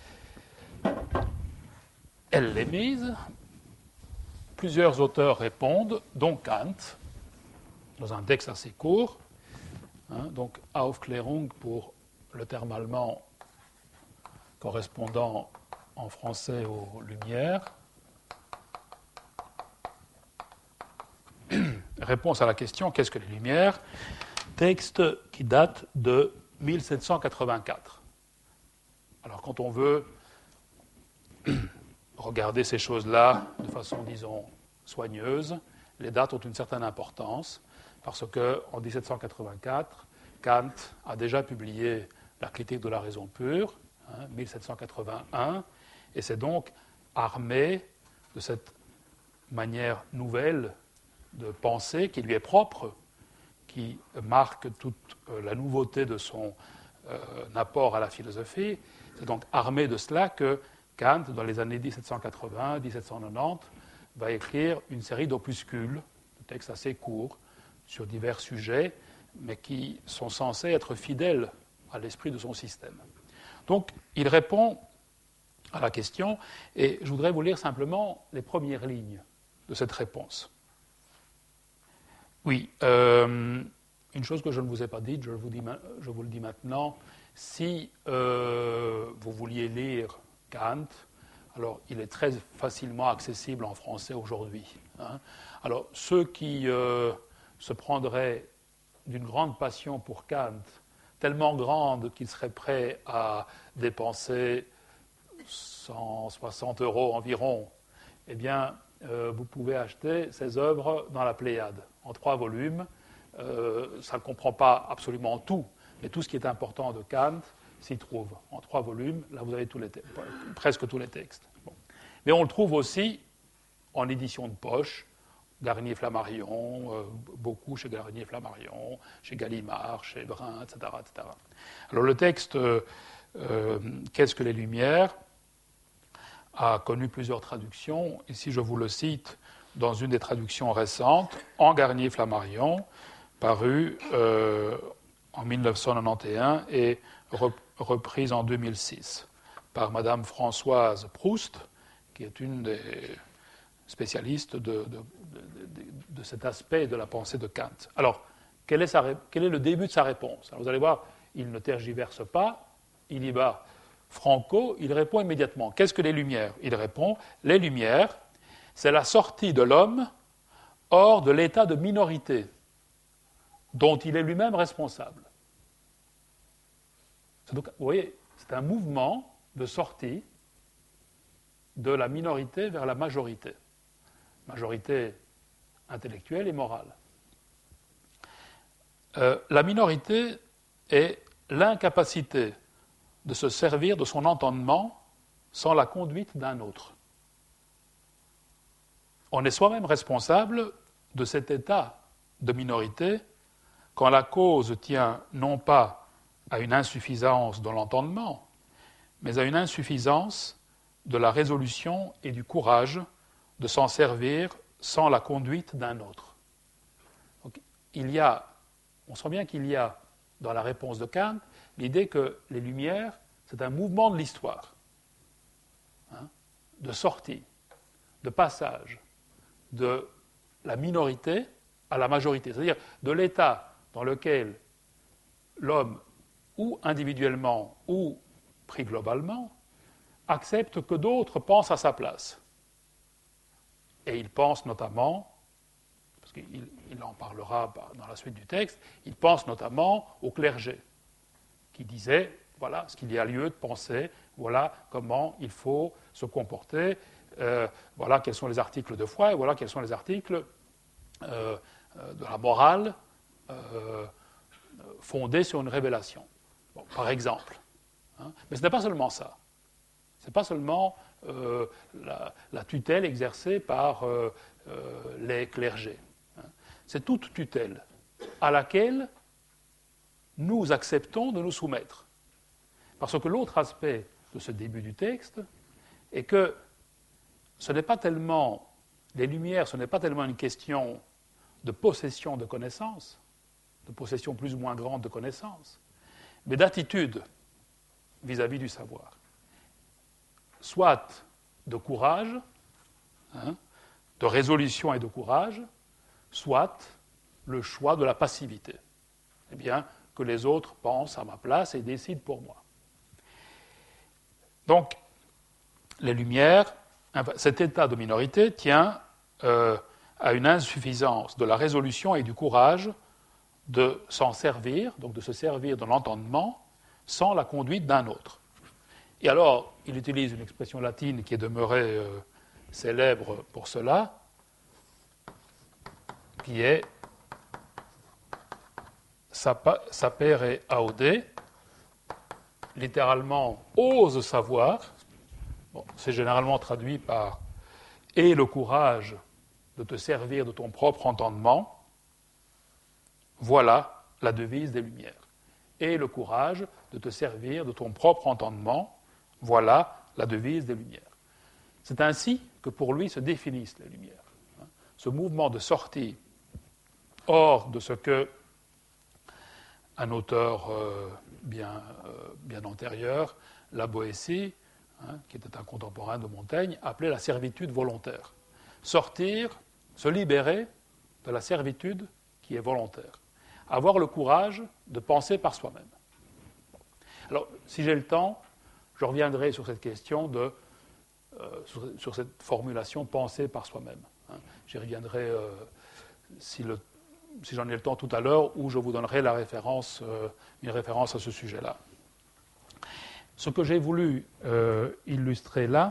Elle l'est mise, plusieurs auteurs répondent, dont Kant, dans un texte assez court, hein, donc Aufklärung pour le terme allemand correspondant en français aux Lumières. Réponse à la question qu'est-ce que les Lumières ? Texte qui date de mille sept cent quatre-vingt-quatre. Alors quand on veut regarder ces choses-là de façon, disons, soigneuse, les dates ont une certaine importance, parce qu'en dix-sept cent quatre-vingt-quatre, Kant a déjà publié la critique de la raison pure, hein, mille sept cent quatre-vingt-un, et c'est donc armé de cette manière nouvelle de penser qui lui est propre, qui marque toute la nouveauté de son euh, apport à la philosophie. C'est donc armé de cela que Kant, dans les années dix-sept cent quatre-vingts à dix-sept cent quatre-vingt-dix, va écrire une série d'opuscules, de textes assez courts, sur divers sujets, mais qui sont censés être fidèles à l'esprit de son système. Donc, il répond à la question, et je voudrais vous lire simplement les premières lignes de cette réponse. Oui, euh, une chose que je ne vous ai pas dite, je vous, dis, je vous le dis maintenant, si euh, vous vouliez lire Kant, alors il est très facilement accessible en français aujourd'hui. Hein. Alors, ceux qui euh, se prendraient d'une grande passion pour Kant, tellement grande qu'ils seraient prêts à dépenser cent soixante euros environ, eh bien, euh, vous pouvez acheter ces œuvres dans la Pléiade, en trois volumes. Euh, ça ne comprend pas absolument tout, mais tout ce qui est important de Kant s'y trouve. En trois volumes, là vous avez tous les te- presque tous les textes. Bon. Mais on le trouve aussi en édition de poche, Garnier-Flammarion, euh, beaucoup chez Garnier-Flammarion, chez Gallimard, chez Brun, et cetera, et cetera. Alors le texte euh, euh, « Qu'est-ce que les Lumières ?» a connu plusieurs traductions. Ici, je vous le cite dans une des traductions récentes, en Garnier-Flammarion, paru euh, en mille neuf cent quatre-vingt-onze et reprise en deux mille six par Madame Françoise Proust, qui est une des spécialistes de, de, de, de, de cet aspect de la pensée de Kant. Alors, quel est, sa, quel est le début de sa réponse? Alors, vous allez voir, il ne tergiverse pas, il y va franco, il répond immédiatement. Qu'est-ce que les Lumières? Il répond, les Lumières, c'est la sortie de l'homme hors de l'état de minorité dont il est lui-même responsable. C'est donc, vous voyez, c'est un mouvement de sortie de la minorité vers la majorité. Majorité intellectuelle et morale. Euh, la minorité est l'incapacité de se servir de son entendement sans la conduite d'un autre. On est soi-même responsable de cet état de minorité quand la cause tient non pas à une insuffisance de l'entendement, mais à une insuffisance de la résolution et du courage de s'en servir sans la conduite d'un autre. Donc, il y a, on sent bien qu'il y a dans la réponse de Kant l'idée que les Lumières, c'est un mouvement de l'histoire, hein, de sortie, de passage de la minorité à la majorité, c'est-à-dire de l'état dans lequel l'homme, ou individuellement, ou pris globalement, accepte que d'autres pensent à sa place. Et il pense notamment, parce qu'il il en parlera dans la suite du texte, il pense notamment au clergé, qui disait, voilà ce qu'il y a lieu de penser, voilà comment il faut se comporter, euh, voilà quels sont les articles de foi, et voilà quels sont les articles euh, de la morale euh, fondés sur une révélation, bon, par exemple. Hein. Mais ce n'est pas seulement ça. Ce n'est pas seulement euh, la, la tutelle exercée par euh, euh, les clergés. Hein. C'est toute tutelle à laquelle nous acceptons de nous soumettre. Parce que l'autre aspect de ce début du texte est que ce n'est pas tellement, les Lumières, ce n'est pas tellement une question de possession de connaissances, de possession plus ou moins grande de connaissances, mais d'attitude vis-à-vis du savoir. Soit de courage, hein, de résolution et de courage, soit le choix de la passivité. Eh bien, que les autres pensent à ma place et décident pour moi. Donc, les Lumières, cet état de minorité tient euh, à une insuffisance de la résolution et du courage de s'en servir, donc de se servir de l'entendement, sans la conduite d'un autre. Et alors, il utilise une expression latine qui est demeurée euh, célèbre pour cela, qui est sapere aude, littéralement ose savoir. Bon, c'est généralement traduit par « aie le courage de te servir de ton propre entendement ». Voilà la devise des Lumières. « Aie le courage de te servir de ton propre entendement ». Voilà la devise des Lumières. C'est ainsi que pour lui se définissent les Lumières. Ce mouvement de sortie hors de ce que un auteur euh, bien, euh, bien antérieur, La Boétie, hein, qui était un contemporain de Montaigne, appelait la servitude volontaire. Sortir, se libérer de la servitude qui est volontaire. Avoir le courage de penser par soi-même. Alors, si j'ai le temps, je reviendrai sur cette question de, euh, sur, sur cette formulation penser par soi-même. Hein. J'y reviendrai euh, si, le, si j'en ai le temps tout à l'heure, où je vous donnerai la référence, euh, une référence à ce sujet-là. Ce que j'ai voulu euh, illustrer là,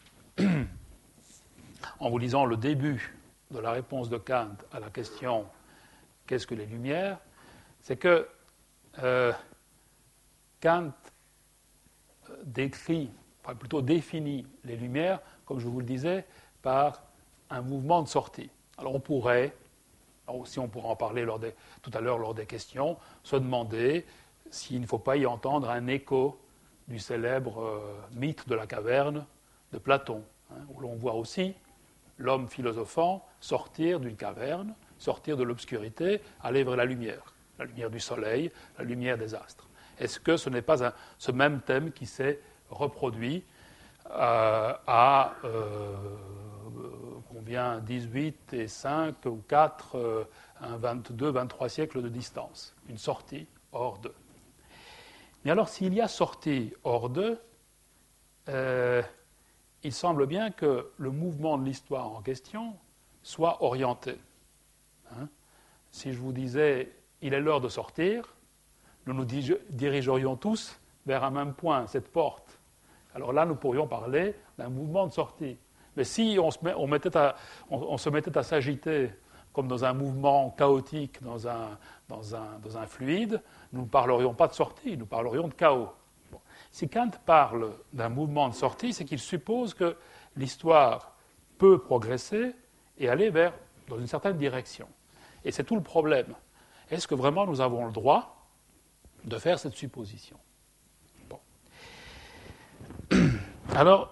en vous lisant le début de la réponse de Kant à la question « Qu'est-ce que les Lumières ?», c'est que euh, Kant décrit, enfin plutôt définit les Lumières, comme je vous le disais, par un mouvement de sortie. Alors on pourrait, alors aussi on pourra en parler lors des, tout à l'heure lors des questions, se demander s'il ne faut pas y entendre un écho du célèbre euh, mythe de la caverne de Platon, hein, où l'on voit aussi l'homme philosophant sortir d'une caverne, sortir de l'obscurité, aller vers la lumière, la lumière du soleil, la lumière des astres. Est-ce que ce n'est pas un, ce même thème qui s'est reproduit euh, à euh, combien dix-huit et cinq ou quatre, euh, un vingt-deux, vingt-trois siècles de distance, une sortie hors d'eux. Mais alors, s'il y a sortie hors d'eux, euh, il semble bien que le mouvement de l'histoire en question soit orienté. Hein? Si je vous disais « il est l'heure de sortir », nous nous dirigerions tous vers un même point, cette porte. Alors là, nous pourrions parler d'un mouvement de sortie. Mais si on se, met, on mettait à, on, on se mettait à s'agiter comme dans un mouvement chaotique, dans un, dans un, dans un fluide, nous ne parlerions pas de sortie, nous parlerions de chaos. Bon. Si Kant parle d'un mouvement de sortie, c'est qu'il suppose que l'histoire peut progresser et aller vers, dans une certaine direction. Et c'est tout le problème. Est-ce que vraiment nous avons le droit de faire cette supposition? Bon. Alors,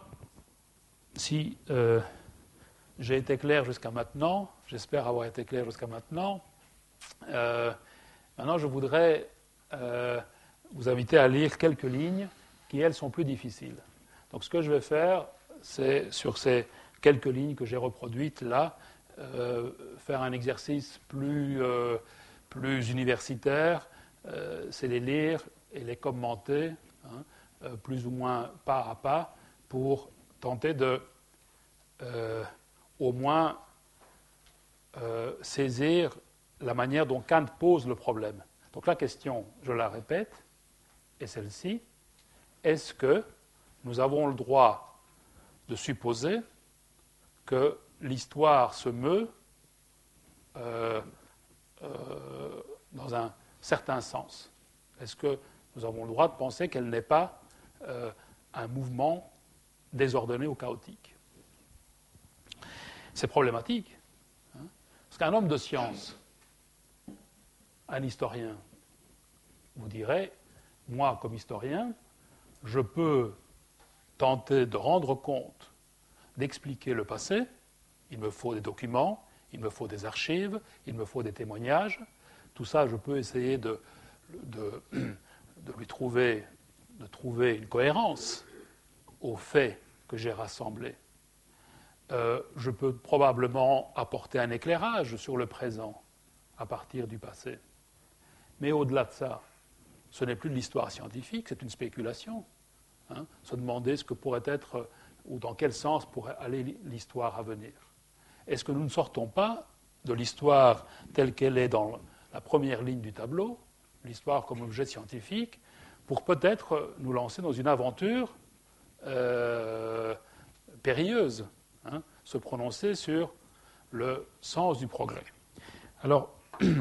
si euh, j'ai été clair jusqu'à maintenant, j'espère avoir été clair jusqu'à maintenant, euh, maintenant je voudrais euh, vous inviter à lire quelques lignes qui, elles, sont plus difficiles. Donc ce que je vais faire, c'est sur ces quelques lignes que j'ai reproduites là, euh, faire un exercice plus, euh, plus universitaire, euh, c'est les lire et les commenter, hein, euh, plus ou moins pas à pas, pour tenter de, euh, au moins, euh, saisir la manière dont Kant pose le problème. Donc la question, je la répète, est celle-ci. Est-ce que nous avons le droit de supposer que l'histoire se meut euh, euh, dans un certain sens? Est-ce que nous avons le droit de penser qu'elle n'est pas euh, un mouvement désordonné ou chaotique? C'est problématique. Hein, parce qu'un homme de science, un historien, vous dirait, moi comme historien, je peux tenter de rendre compte, d'expliquer le passé, il me faut des documents, il me faut des archives, il me faut des témoignages, tout ça je peux essayer de, de, de lui trouver, de trouver une cohérence aux faits que j'ai rassemblés. Euh, je peux probablement apporter un éclairage sur le présent à partir du passé. Mais au-delà de ça, ce n'est plus de l'histoire scientifique, c'est une spéculation. Hein, se demander ce que pourrait être, ou dans quel sens pourrait aller l'histoire à venir. Est-ce que nous ne sortons pas de l'histoire telle qu'elle est dans la première ligne du tableau, l'histoire comme objet scientifique, pour peut-être nous lancer dans une aventure euh, périlleuse, hein, se prononcer sur le sens du progrès. Alors, je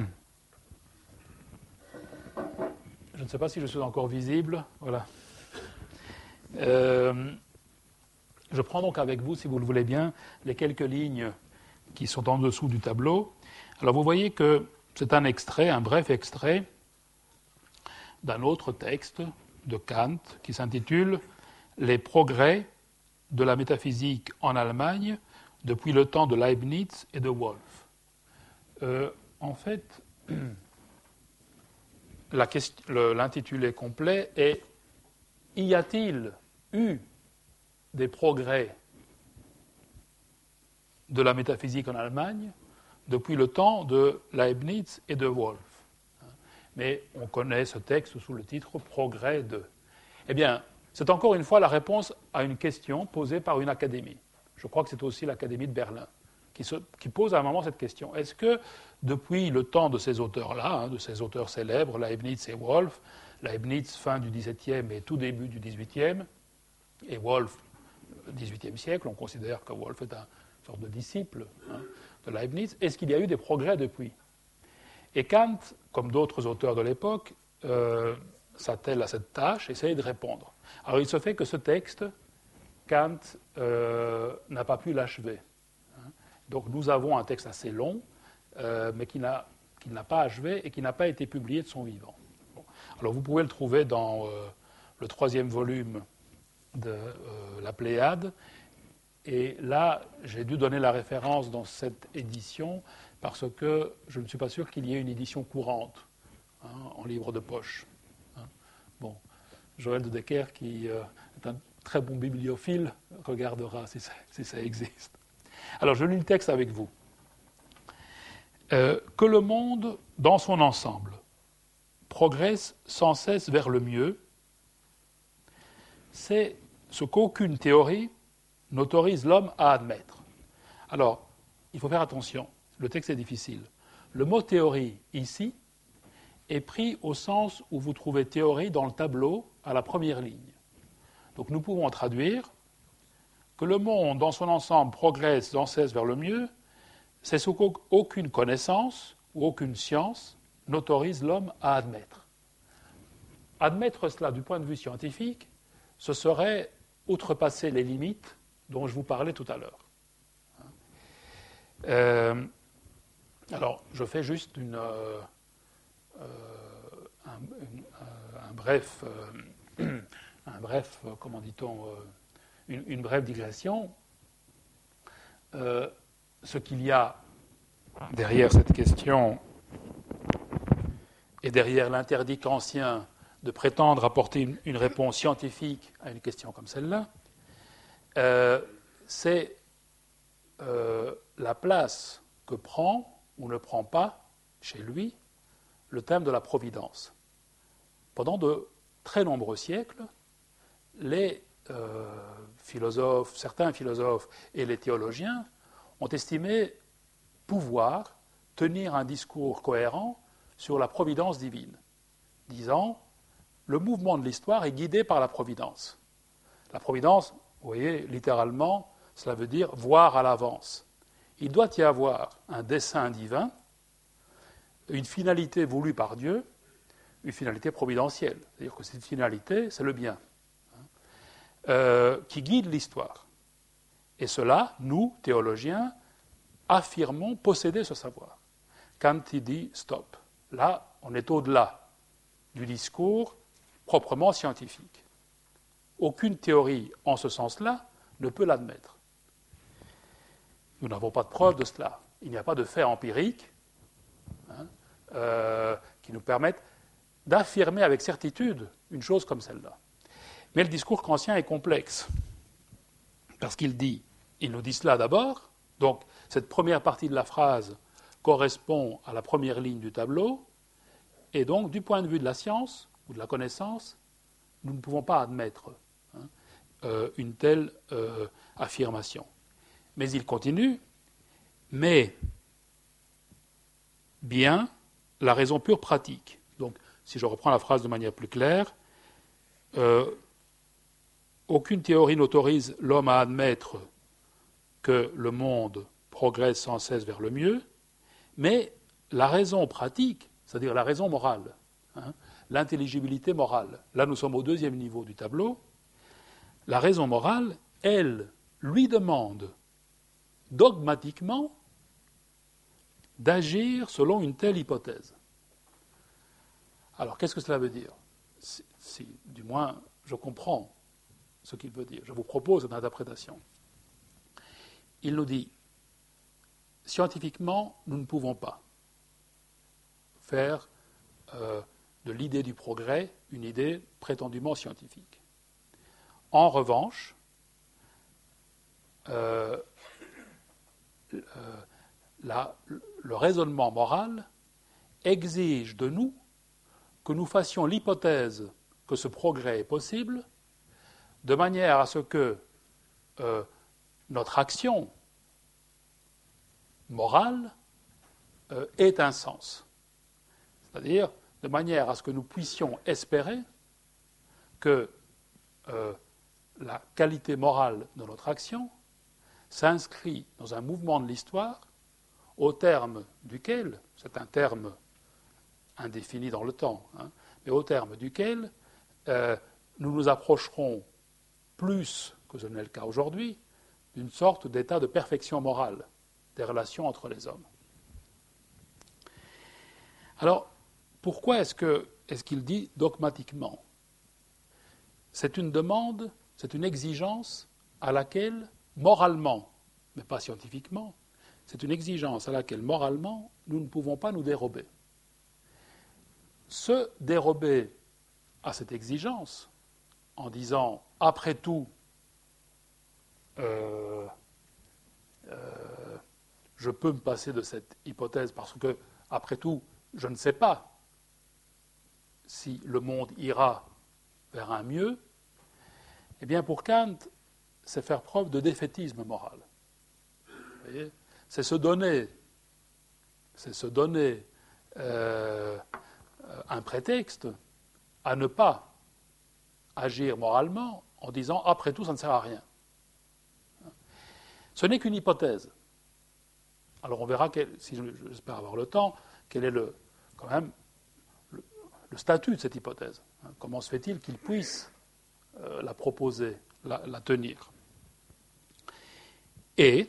ne sais pas si je suis encore visible. Voilà. Euh, je prends donc avec vous, si vous le voulez bien, les quelques lignes qui sont en dessous du tableau. Alors vous voyez que c'est un extrait, un bref extrait d'un autre texte de Kant qui s'intitule « Les progrès de la métaphysique en Allemagne depuis le temps de Leibniz et de Wolff. Euh, en fait, la question, le, l'intitulé complet est « Y a-t-il eu des progrès de la métaphysique en Allemagne depuis le temps de Leibniz et de Wolff ?» Mais on connaît ce texte sous le titre « Progrès de ». Eh bien, c'est encore une fois la réponse à une question posée par une académie. Je crois que c'est aussi l'Académie de Berlin qui, se, qui pose à un moment cette question. Est-ce que depuis le temps de ces auteurs-là, hein, de ces auteurs célèbres, Leibniz et Wolff, Leibniz fin du dix-septième et tout début du dix-huitième, et Wolff dix-huitième siècle, on considère que Wolff est un sorte de disciple hein, de Leibniz, est-ce qu'il y a eu des progrès depuis ? Et Kant, comme d'autres auteurs de l'époque, euh, s'attelle à cette tâche, essaye de répondre. Alors il se fait que ce texte, Kant euh, n'a pas pu l'achever. Hein. Donc nous avons un texte assez long, euh, mais qui n'a, qui n'a pas achevé et qui n'a pas été publié de son vivant. Bon. Alors vous pouvez le trouver dans euh, le troisième volume de euh, la Pléiade. Et là, j'ai dû donner la référence dans cette édition parce que je ne suis pas sûr qu'il y ait une édition courante hein, en livre de poche. Hein. Bon, Joël de Decker, qui euh, est un très bon bibliophile, regardera si ça, si ça existe. Alors, je lis le texte avec vous. Euh, que le monde, dans son ensemble, progresse sans cesse vers le mieux, c'est ce qu'aucune théorie n'autorise l'homme à admettre. Alors, il faut faire attention, le texte est difficile. Le mot théorie, ici, est pris au sens où vous trouvez théorie dans le tableau à la première ligne. Donc nous pouvons traduire que le monde, dans son ensemble, progresse sans cesse vers le mieux, c'est ce qu'aucune connaissance ou aucune science n'autorise l'homme à admettre. Admettre cela du point de vue scientifique, ce serait outrepasser les limites dont je vous parlais tout à l'heure. Euh, alors, je fais juste une, euh, euh, un, une, un bref, euh, un bref, comment dit-on, euh, une, une brève digression. Euh, ce qu'il y a derrière cette question et derrière l'interdit kantien de prétendre apporter une, une réponse scientifique à une question comme celle-là, euh, c'est euh, la place que prend ou ne prend pas chez lui le thème de la providence. Pendant de très nombreux siècles, les euh, philosophes, certains philosophes et les théologiens ont estimé pouvoir tenir un discours cohérent sur la providence divine, disant le mouvement de l'histoire est guidé par la providence. La providence, vous voyez, littéralement, cela veut dire voir à l'avance. Il doit y avoir un dessein divin, une finalité voulue par Dieu, une finalité providentielle. C'est-à-dire que cette finalité, c'est le bien, hein, euh, qui guide l'histoire. Et cela, nous, théologiens, affirmons posséder ce savoir. Kant il dit stop. Là, on est au-delà du discours proprement scientifique. Aucune théorie en ce sens-là ne peut l'admettre. Nous n'avons pas de preuve de cela. Il n'y a pas de faits empiriques hein, euh, qui nous permettent d'affirmer avec certitude une chose comme celle-là. Mais le discours kantien est complexe, parce qu'il dit, il nous dit cela d'abord, donc cette première partie de la phrase correspond à la première ligne du tableau, et donc du point de vue de la science ou de la connaissance, nous ne pouvons pas admettre hein, euh, une telle euh, affirmation. Mais il continue, mais bien la raison pure pratique. Donc, si je reprends la phrase de manière plus claire, euh, aucune théorie n'autorise l'homme à admettre que le monde progresse sans cesse vers le mieux, mais la raison pratique, c'est-à-dire la raison morale, hein, l'intelligibilité morale, là nous sommes au deuxième niveau du tableau, la raison morale, elle, lui demande dogmatiquement d'agir selon une telle hypothèse. Alors, qu'est-ce que cela veut dire ? si, si, du moins, je comprends ce qu'il veut dire. Je vous propose une interprétation. Il nous dit, scientifiquement, nous ne pouvons pas faire euh, de l'idée du progrès une idée prétendument scientifique. En revanche, euh, euh, la, le raisonnement moral exige de nous que nous fassions l'hypothèse que ce progrès est possible, de manière à ce que euh, notre action morale euh, ait un sens. C'est-à-dire, de manière à ce que nous puissions espérer que euh, la qualité morale de notre action s'inscrit dans un mouvement de l'histoire au terme duquel, c'est un terme indéfini dans le temps, hein, mais au terme duquel euh, nous nous approcherons plus que ce n'est le cas aujourd'hui d'une sorte d'état de perfection morale des relations entre les hommes. Alors, pourquoi est-ce que, est-ce qu'il dit dogmatiquement ? C'est une demande, c'est une exigence à laquelle, moralement, mais pas scientifiquement, c'est une exigence à laquelle, moralement, nous ne pouvons pas nous dérober. Se dérober à cette exigence, en disant, après tout, euh, euh, je peux me passer de cette hypothèse parce que, après tout, je ne sais pas si le monde ira vers un mieux, eh bien pour Kant, c'est faire preuve de défaitisme moral. Vous voyez ? C'est se donner, c'est se donner euh, un prétexte à ne pas agir moralement en disant « après tout, ça ne sert à rien ». Ce n'est qu'une hypothèse. Alors on verra, quel, si j'espère avoir le temps, quel est le, quand même le, le statut de cette hypothèse. Comment se fait-il qu'il puisse euh, la proposer, la, la tenir ? Et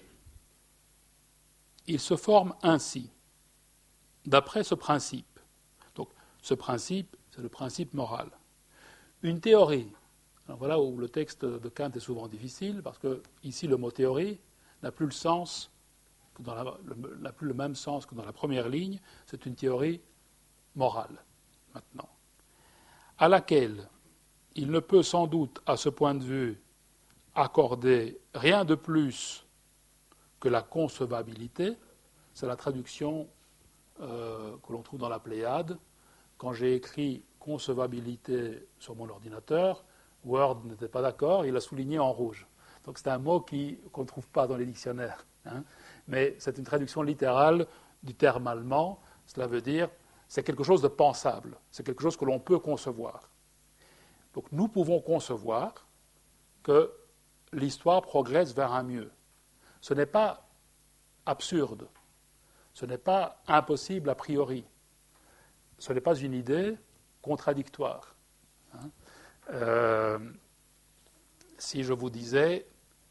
il se forme ainsi, d'après ce principe. Donc ce principe, c'est le principe moral. Une théorie, alors voilà où le texte de Kant est souvent difficile, parce que ici le mot théorie n'a plus le sens, dans la, le, n'a plus le même sens que dans la première ligne, c'est une théorie morale, maintenant, à laquelle il ne peut sans doute, à ce point de vue, accorder rien de plus que la concevabilité. C'est la traduction euh, que l'on trouve dans la Pléiade. Quand j'ai écrit concevabilité sur mon ordinateur, Word n'était pas d'accord, il l'a souligné en rouge. Donc c'est un mot qui, qu'on ne trouve pas dans les dictionnaires. Hein, mais c'est une traduction littérale du terme allemand. Cela veut dire c'est quelque chose de pensable, c'est quelque chose que l'on peut concevoir. Donc nous pouvons concevoir que l'histoire progresse vers un mieux. Ce n'est pas absurde, ce n'est pas impossible a priori, ce n'est pas une idée contradictoire. Hein. Euh, si je vous disais,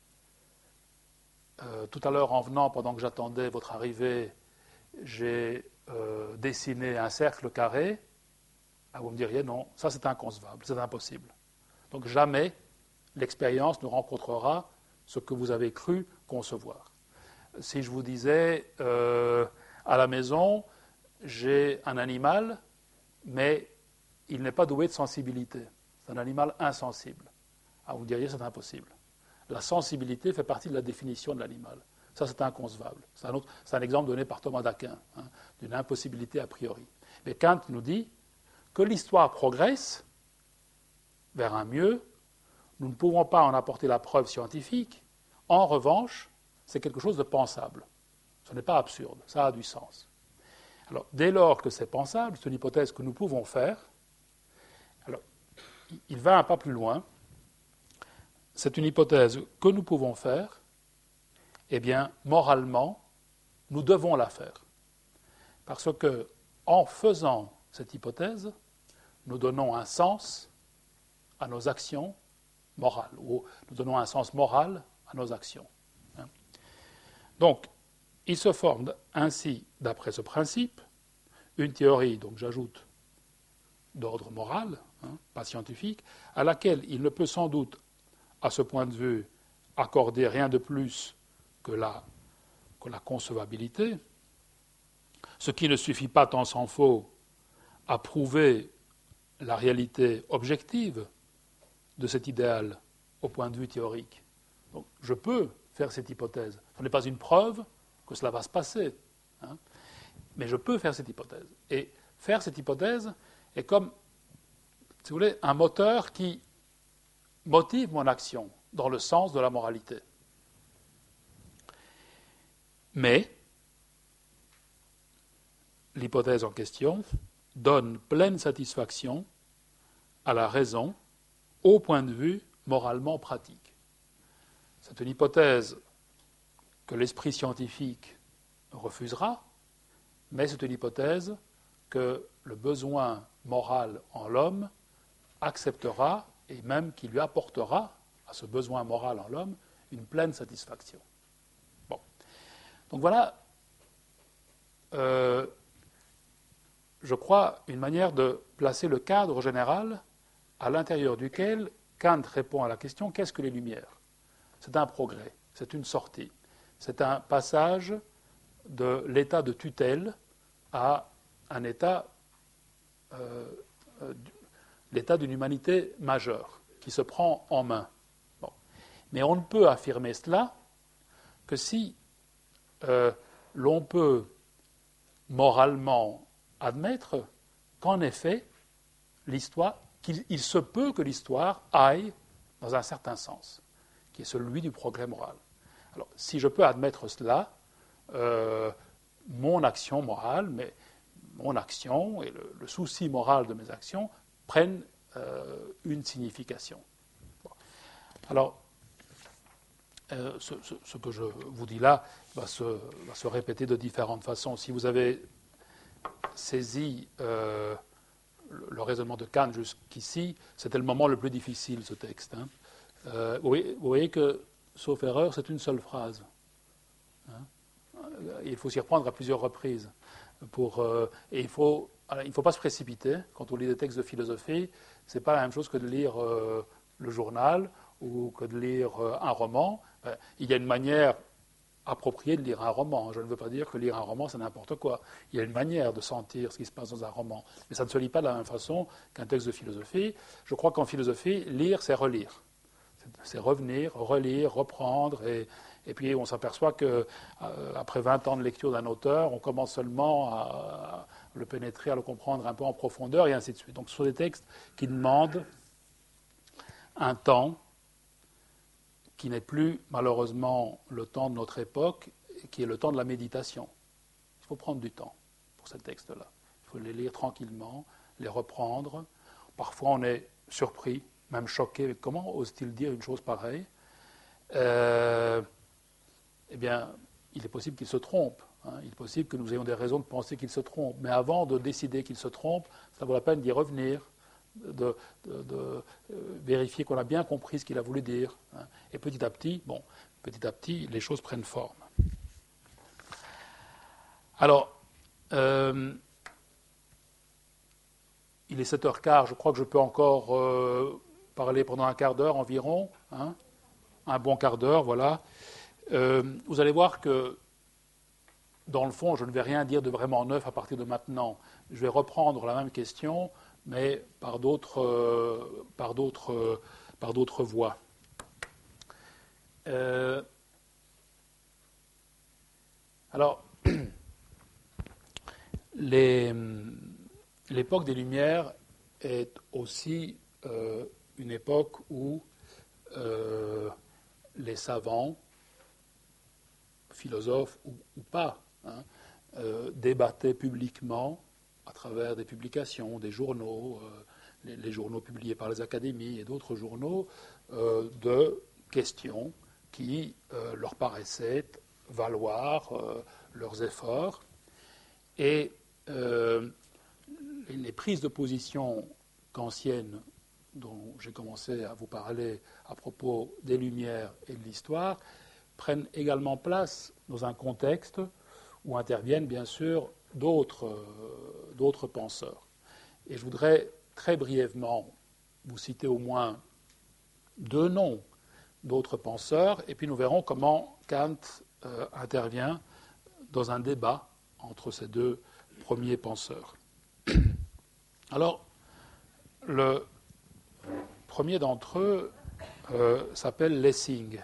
euh, tout à l'heure en venant, pendant que j'attendais votre arrivée, j'ai euh, dessiné un cercle carré, ah, vous me diriez non, ça c'est inconcevable, c'est impossible. Donc jamais l'expérience ne rencontrera ce que vous avez cru concevoir. Si je vous disais, euh, à la maison, j'ai un animal, mais il n'est pas doué de sensibilité. C'est un animal insensible. Ah, vous me diriez, c'est impossible. La sensibilité fait partie de la définition de l'animal. Ça, c'est inconcevable. C'est un, autre, c'est un exemple donné par Thomas d'Aquin, hein, d'une impossibilité a priori. Mais Kant nous dit que l'histoire progresse vers un mieux. Nous ne pouvons pas en apporter la preuve scientifique. En revanche, c'est quelque chose de pensable. Ce n'est pas absurde, ça a du sens. Alors, dès lors que c'est pensable, c'est une hypothèse que nous pouvons faire. Alors, il va un pas plus loin. C'est une hypothèse que nous pouvons faire. Eh bien, moralement, nous devons la faire. Parce que, en faisant cette hypothèse, nous donnons un sens à nos actions morales, ou nous donnons un sens moral à nos actions. Donc, il se forme ainsi, d'après ce principe, une théorie, donc j'ajoute, d'ordre moral, hein, pas scientifique, à laquelle il ne peut sans doute à ce point de vue, accorder rien de plus que la, que la concevabilité, ce qui ne suffit pas, tant s'en faut, à prouver la réalité objective de cet idéal au point de vue théorique. Donc, je peux faire cette hypothèse. Ce n'est pas une preuve que cela va se passer, hein, mais je peux faire cette hypothèse. Et faire cette hypothèse est comme, si vous voulez, un moteur qui motive mon action dans le sens de la moralité. Mais l'hypothèse en question donne pleine satisfaction à la raison au point de vue moralement pratique. C'est une hypothèse que l'esprit scientifique refusera, mais c'est une hypothèse que le besoin moral en l'homme acceptera et même qui lui apportera à ce besoin moral en l'homme une pleine satisfaction. Bon. Donc voilà, euh, je crois, une manière de placer le cadre général à l'intérieur duquel Kant répond à la question « qu'est-ce que les Lumières ?» C'est un progrès, c'est une sortie, c'est un passage de l'état de tutelle à un état, euh, euh, l'état d'une humanité majeure qui se prend en main. Bon. Mais on ne peut affirmer cela que si euh, l'on peut moralement admettre qu'en effet, l'histoire, qu'il il se peut que l'histoire aille dans un certain sens, qui est celui du progrès moral. Alors, si je peux admettre cela, euh, mon action morale, mais mon action et le, le souci moral de mes actions prennent euh, une signification. Bon. Alors, euh, ce, ce, ce que je vous dis là va se, va se répéter de différentes façons. Si vous avez saisi euh, le, le raisonnement de Kant jusqu'ici, c'était le moment le plus difficile, ce texte. Hein. Euh, vous, voyez, vous voyez que, sauf erreur, c'est une seule phrase. Hein. Il faut s'y reprendre à plusieurs reprises. Pour, euh, et il faut, il ne faut pas se précipiter quand on lit des textes de philosophie. Ce n'est pas la même chose que de lire euh, le journal ou que de lire euh, un roman. Euh, il y a une manière appropriée de lire un roman. Je ne veux pas dire que lire un roman, c'est n'importe quoi. Il y a une manière de sentir ce qui se passe dans un roman. Mais ça ne se lit pas de la même façon qu'un texte de philosophie. Je crois qu'en philosophie, lire, c'est relire. C'est revenir, relire, reprendre, et, et puis on s'aperçoit qu'après euh, vingt ans de lecture d'un auteur, on commence seulement à, à le pénétrer, à le comprendre un peu en profondeur, et ainsi de suite. Donc ce sont des textes qui demandent un temps qui n'est plus malheureusement le temps de notre époque, qui est le temps de la méditation. Il faut prendre du temps pour ces textes-là. Il faut les lire tranquillement, les reprendre. Parfois on est surpris, même choqué, comment ose-t-il dire une chose pareille ? euh, Eh bien, il est possible qu'il se trompe. Hein. Il est possible que nous ayons des raisons de penser qu'il se trompe. Mais avant de décider qu'il se trompe, ça vaut la peine d'y revenir, de, de, de euh, vérifier qu'on a bien compris ce qu'il a voulu dire. Hein. Et petit à petit, bon, petit à petit, les choses prennent forme. Alors, euh, il est sept heures quinze, je crois que je peux encore euh, parler pendant un quart d'heure environ, hein, un bon quart d'heure, voilà. Euh, vous allez voir que, dans le fond, je ne vais rien dire de vraiment neuf à partir de maintenant. Je vais reprendre la même question, mais par d'autres, euh, par d'autres, euh, par d'autres voies. Euh, alors, les, l'époque des Lumières est aussi euh, une époque où euh, les savants, philosophes ou, ou pas, hein, euh, débattaient publiquement à travers des publications, des journaux, euh, les, les journaux publiés par les académies et d'autres journaux, euh, de questions qui euh, leur paraissaient valoir euh, leurs efforts. Et euh, les prises de position kantiennes dont j'ai commencé à vous parler à propos des Lumières et de l'histoire prennent également place dans un contexte où interviennent bien sûr d'autres, euh, d'autres penseurs. Et je voudrais très brièvement vous citer au moins deux noms d'autres penseurs, et puis nous verrons comment Kant euh, intervient dans un débat entre ces deux premiers penseurs. Alors, le premier d'entre eux euh, s'appelle Lessing.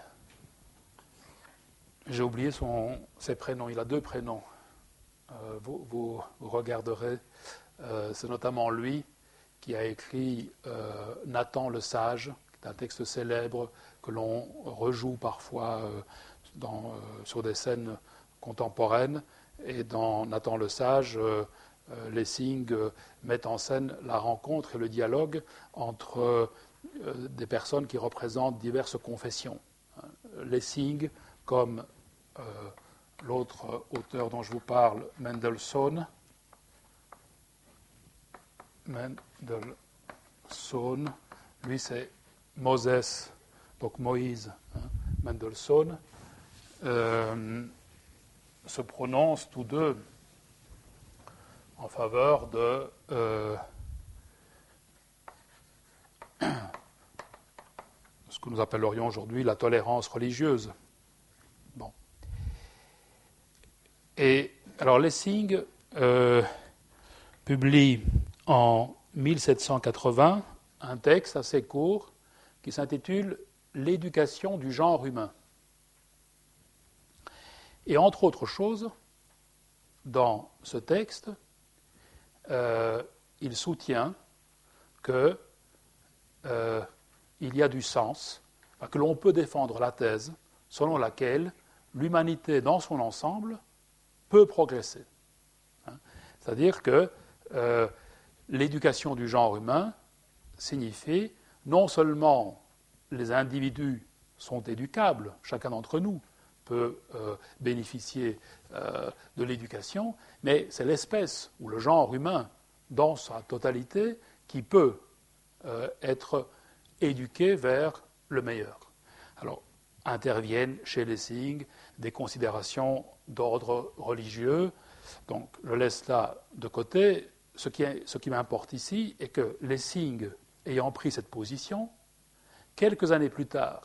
J'ai oublié son, ses prénoms, il a deux prénoms. Euh, vous, vous, vous regarderez, euh, c'est notamment lui qui a écrit euh, Nathan le Sage, qui est un texte célèbre que l'on rejoue parfois euh, dans, euh, sur des scènes contemporaines. Et dans Nathan le Sage, euh, euh, Lessing euh, met en scène la rencontre et le dialogue entre euh, des personnes qui représentent diverses confessions. Lessing, comme euh, l'autre auteur dont je vous parle, Mendelssohn. Mendelssohn, lui c'est Moses, donc Moïse, hein, Mendelssohn, euh, se prononcent tous deux en faveur de euh, ce que nous appellerions aujourd'hui la tolérance religieuse. Bon. Et alors Lessing euh, publie en mille sept cent quatre-vingts un texte assez court qui s'intitule « L'éducation du genre humain ». Et entre autres choses, dans ce texte, euh, il soutient que euh, il y a du sens, que l'on peut défendre la thèse selon laquelle l'humanité dans son ensemble peut progresser. Hein? C'est-à-dire que euh, l'éducation du genre humain signifie non seulement les individus sont éducables, chacun d'entre nous peut euh, bénéficier euh, de l'éducation, mais c'est l'espèce ou le genre humain dans sa totalité qui peut euh, être éduqué vers le meilleur. Alors, interviennent chez Lessing des considérations d'ordre religieux, donc je laisse là de côté. Ce qui, est, ce qui m'importe ici est que Lessing, ayant pris cette position, quelques années plus tard,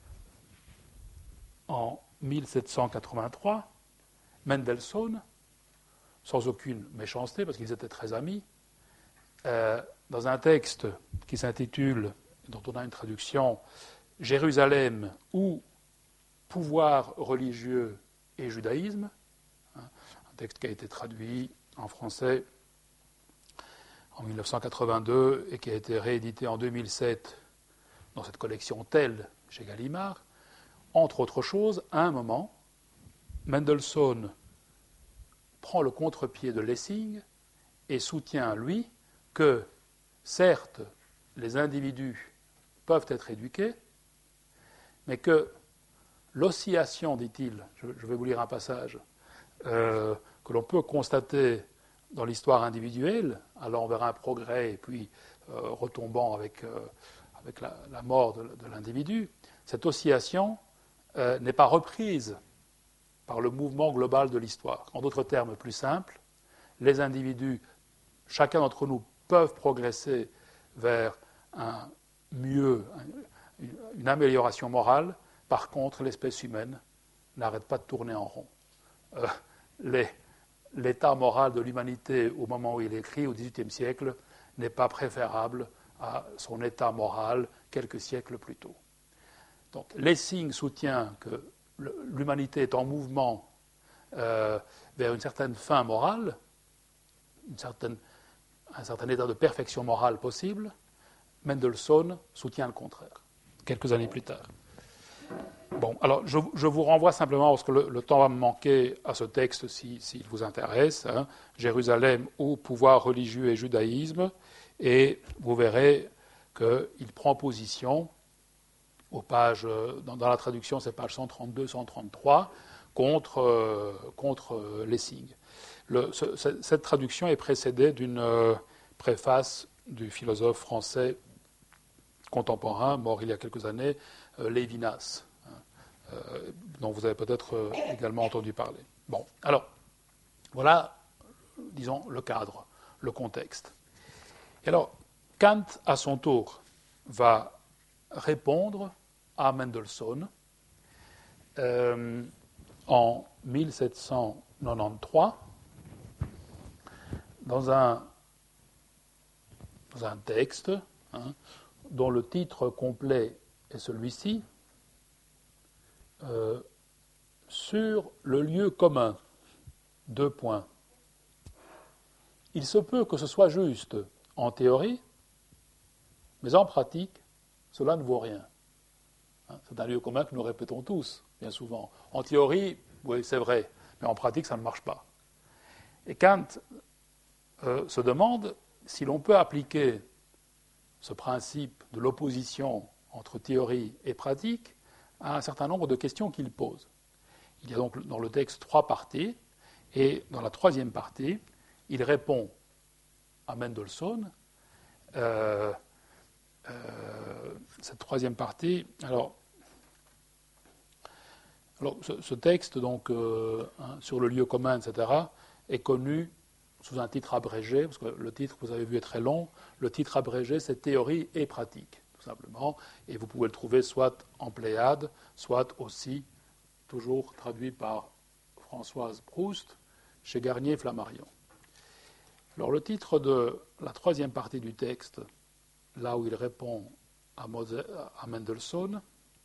en mille sept cent quatre-vingt-trois, Mendelssohn, sans aucune méchanceté, parce qu'ils étaient très amis, euh, dans un texte qui s'intitule, dont on a une traduction, « Jérusalem ou pouvoir religieux et judaïsme », hein, un texte qui a été traduit en français en mille neuf cent quatre-vingt-deux et qui a été réédité en deux mille sept dans cette collection Tell chez Gallimard. Entre autres choses, à un moment, Mendelssohn prend le contre-pied de Lessing et soutient, lui, que, certes, les individus peuvent être éduqués, mais que l'oscillation, dit-il, je vais vous lire un passage, euh, que l'on peut constater dans l'histoire individuelle, allant vers un progrès et puis euh, retombant avec, euh, avec la, la mort de, de l'individu, cette oscillation euh, n'est pas reprise par le mouvement global de l'histoire. En d'autres termes plus simples, les individus, chacun d'entre nous, peuvent progresser vers un mieux, un, une amélioration morale. Par contre, l'espèce humaine n'arrête pas de tourner en rond. Euh, les, l'état moral de l'humanité au moment où il écrit, au dix-huitième siècle, n'est pas préférable à son état moral quelques siècles plus tôt. Donc, Lessing soutient que l'humanité est en mouvement euh, vers une certaine fin morale, une certaine, un certain état de perfection morale possible. Mendelssohn soutient le contraire, quelques années plus tard. Bon, alors je, je vous renvoie simplement, parce que le, le temps va me manquer, à ce texte s'il si, si vous intéresse, hein, Jérusalem ou pouvoir religieux et judaïsme, et vous verrez qu'il prend position aux pages, dans, dans la traduction, c'est pages cent trente-deux cent trente-trois, contre, euh, contre euh, Lessing. Le, ce, cette traduction est précédée d'une euh, préface du philosophe français contemporain, mort il y a quelques années, euh, Lévinas, hein, euh, dont vous avez peut-être euh, également entendu parler. Bon, alors, voilà, disons, le cadre, le contexte. Et alors, Kant, à son tour, va répondre à Mendelssohn euh, en mille sept cent quatre-vingt-treize dans un, dans un texte hein, dont le titre complet est celui-ci, euh, sur le lieu commun, deux points. Il se peut que ce soit juste en théorie, mais en pratique, cela ne vaut rien. C'est un lieu commun que nous répétons tous, bien souvent. En théorie, oui, c'est vrai, mais en pratique, ça ne marche pas. Et Kant euh, se demande si l'on peut appliquer ce principe de l'opposition entre théorie et pratique à un certain nombre de questions qu'il pose. Il y a donc dans le texte trois parties, et dans la troisième partie, il répond à Mendelssohn. Euh, euh, cette troisième partie, alors, alors ce, ce texte donc euh, hein, sur le lieu commun, et cetera, est connu sous un titre abrégé, parce que le titre, vous avez vu, est très long. Le titre abrégé, c'est théorie et pratique, tout simplement, et vous pouvez le trouver soit en Pléiade, soit aussi toujours traduit par Françoise Proust chez Garnier Flammarion. Alors le titre de la troisième partie du texte, là où il répond à, Mose, à Mendelssohn,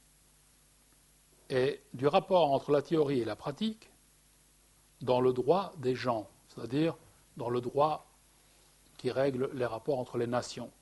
est du rapport entre la théorie et la pratique dans le droit des gens, c'est-à-dire dans le droit qui règle les rapports entre les nations.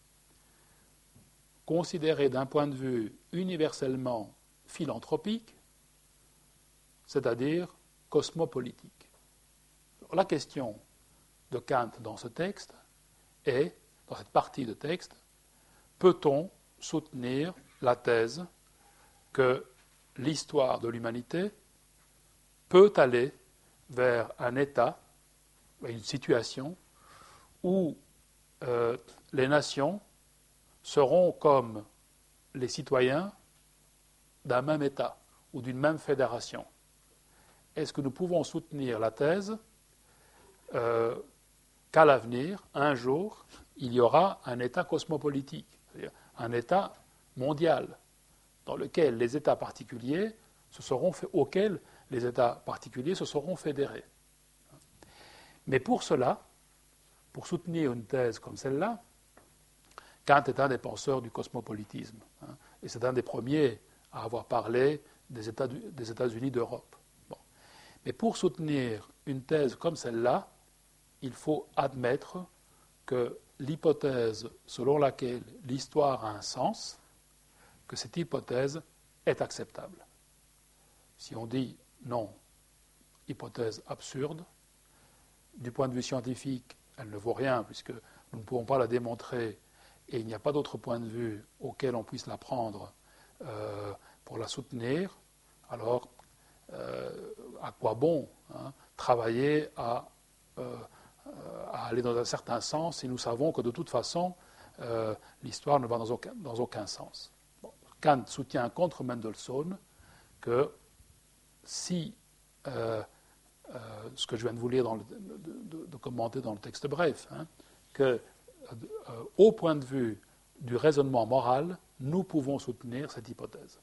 Considéré d'un point de vue universellement philanthropique, c'est-à-dire cosmopolitique. Alors, la question de Kant dans ce texte est, dans cette partie de texte, peut-on soutenir la thèse que l'histoire de l'humanité peut aller vers un état, une situation où euh, les nations seront comme les citoyens d'un même État ou d'une même fédération. Est-ce que nous pouvons soutenir la thèse euh, qu'à l'avenir, un jour, il y aura un État cosmopolitique, c'est-à-dire un État mondial, dans lequel les États particuliers se seront fait, auxquels les États particuliers se seront fédérés. Mais pour cela, pour soutenir une thèse comme celle-là, Kant est un des penseurs du cosmopolitisme, hein, et c'est un des premiers à avoir parlé des, États, des États-Unis d'Europe. Bon. Mais pour soutenir une thèse comme celle-là, il faut admettre que l'hypothèse selon laquelle l'histoire a un sens, que cette hypothèse est acceptable. Si on dit non, hypothèse absurde, du point de vue scientifique, elle ne vaut rien puisque nous ne pouvons pas la démontrer et il n'y a pas d'autre point de vue auquel on puisse la prendre euh, pour la soutenir, alors euh, à quoi bon hein, travailler à, euh, à aller dans un certain sens si nous savons que de toute façon euh, l'histoire ne va dans aucun, dans aucun sens. Bon. Kant soutient contre Mendelssohn que si euh, euh, ce que je viens de vous lire, dans le, de, de, de commenter dans le texte bref, hein, que euh, au point de vue du raisonnement moral, nous pouvons soutenir cette hypothèse.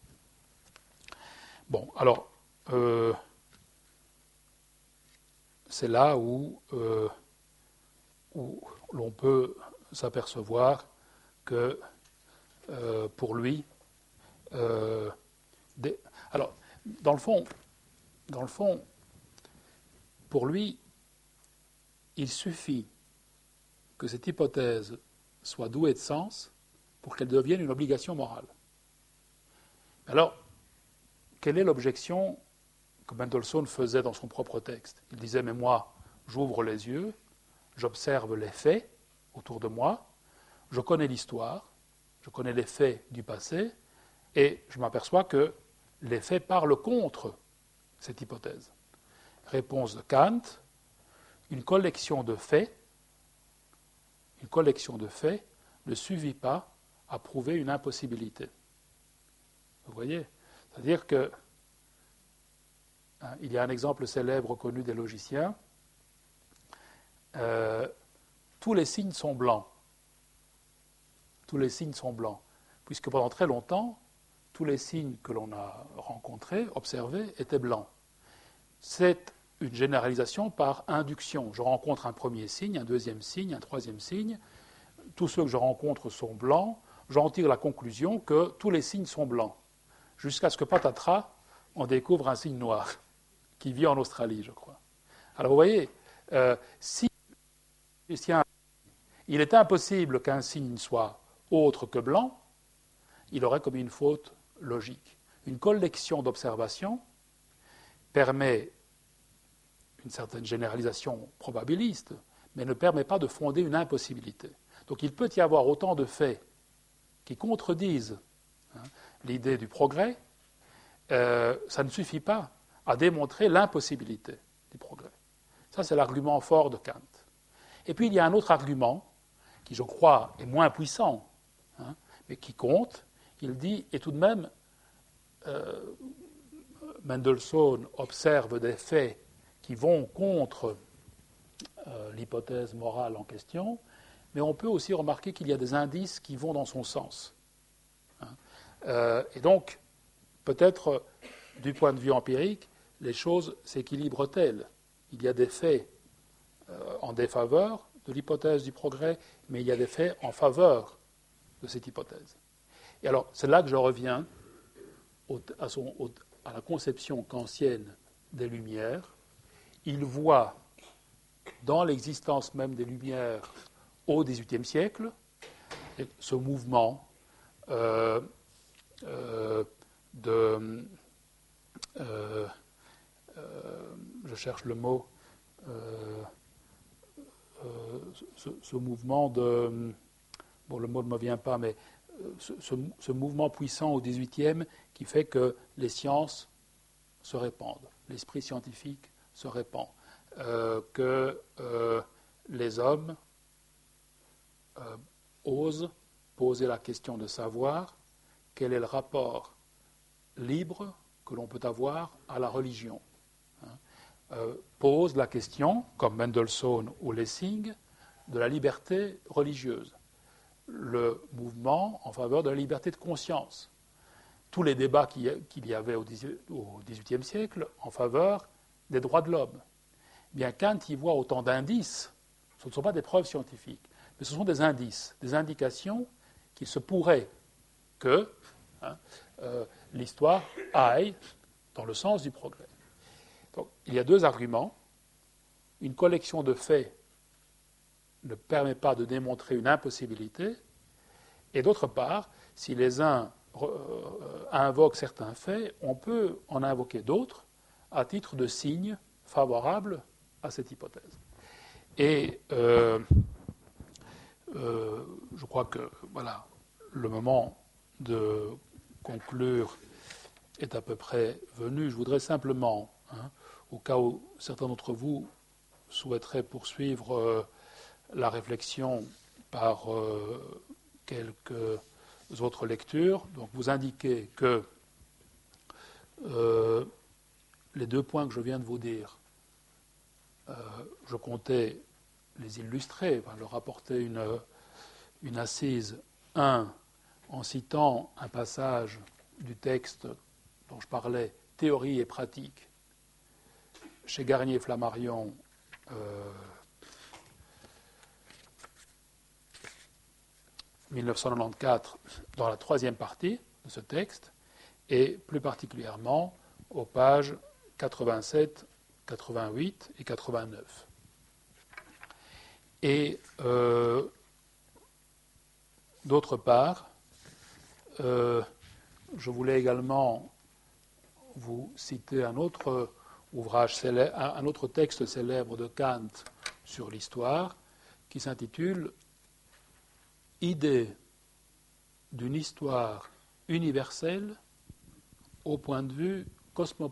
Bon, alors, euh, c'est là où, euh, où l'on peut s'apercevoir que, euh, pour lui, euh, des... alors, dans le fond, dans le fond, pour lui, il suffit que cette hypothèse soit douée de sens pour qu'elle devienne une obligation morale. Alors, quelle est l'objection que Mendelssohn faisait dans son propre texte? Il disait, mais moi, j'ouvre les yeux, j'observe les faits autour de moi, je connais l'histoire, je connais les faits du passé, et je m'aperçois que les faits parlent contre cette hypothèse. Réponse de Kant, une collection de faits, une collection de faits ne suffit pas à prouver une impossibilité. Vous voyez? C'est-à-dire que hein, il y a un exemple célèbre connu des logiciens. Euh, tous les signes sont blancs. Tous les signes sont blancs. Puisque pendant très longtemps, tous les signes que l'on a rencontrés, observés, étaient blancs. C'est une généralisation par induction. Je rencontre un premier signe, un deuxième signe, un troisième signe. Tous ceux que je rencontre sont blancs. J'en tire la conclusion que tous les signes sont blancs. Jusqu'à ce que patatras, on découvre un signe noir qui vit en Australie, je crois. Alors vous voyez, euh, si il est impossible qu'un signe soit autre que blanc, il aurait commis une faute logique. Une collection d'observations permet une certaine généralisation probabiliste, mais ne permet pas de fonder une impossibilité. Donc il peut y avoir autant de faits qui contredisent hein, l'idée du progrès, euh, ça ne suffit pas à démontrer l'impossibilité du progrès. Ça, c'est l'argument fort de Kant. Et puis il y a un autre argument qui, je crois, est moins puissant, hein, mais qui compte. Il dit, et tout de même, euh, Mendelssohn observe des faits qui vont contre euh, l'hypothèse morale en question, mais on peut aussi remarquer qu'il y a des indices qui vont dans son sens. Hein. Euh, et donc, peut-être, du point de vue empirique, les choses s'équilibrent-elles. Il y a des faits euh, en défaveur de l'hypothèse du progrès, mais il y a des faits en faveur de cette hypothèse. Et alors, c'est là que je reviens au, à, son, au, à la conception kantienne des Lumières. Il voit dans l'existence même des Lumières au dix-huitième siècle ce mouvement euh, euh, de... Euh, euh, je cherche le mot... Euh, euh, ce, ce mouvement de... Bon, le mot ne me vient pas, mais ce, ce, ce mouvement puissant au dix-huitième qui fait que les sciences se répandent, l'esprit scientifique se répand, euh, que euh, les hommes euh, osent poser la question de savoir quel est le rapport libre que l'on peut avoir à la religion. Hein, euh, pose la question, comme Mendelssohn ou Lessing, de la liberté religieuse. Le mouvement en faveur de la liberté de conscience. Tous les débats qu'il y avait au dix-huitième siècle en faveur des droits de l'homme. Bien, Kant y voit autant d'indices, ce ne sont pas des preuves scientifiques, mais ce sont des indices, des indications qu'il se pourrait que hein, euh, l'histoire aille dans le sens du progrès. Donc, il y a deux arguments. Une collection de faits ne permet pas de démontrer une impossibilité, et d'autre part, si les uns euh, invoquent certains faits, on peut en invoquer d'autres à titre de signe favorable à cette hypothèse. Et euh, euh, je crois que voilà, le moment de conclure est à peu près venu. Je voudrais simplement, hein, au cas où certains d'entre vous souhaiteraient poursuivre euh, la réflexion par euh, quelques autres lectures. Donc vous indiquez que euh, les deux points que je viens de vous dire, euh, je comptais les illustrer, enfin, leur apporter une, une assise. Un, en citant un passage du texte dont je parlais, Théorie et pratique, chez Garnier-Flammarion, euh, mille neuf cent quatre-vingt-quatorze, dans la troisième partie de ce texte, et plus particulièrement aux pages quatre-vingt-sept, quatre-vingt-huit et quatre-vingt-neuf. Et euh, d'autre part, euh, je voulais également vous citer un autre ouvrage célèbre, un autre texte célèbre de Kant sur l'histoire, qui s'intitule « Idée d'une histoire universelle au point de vue cosmopolitique ».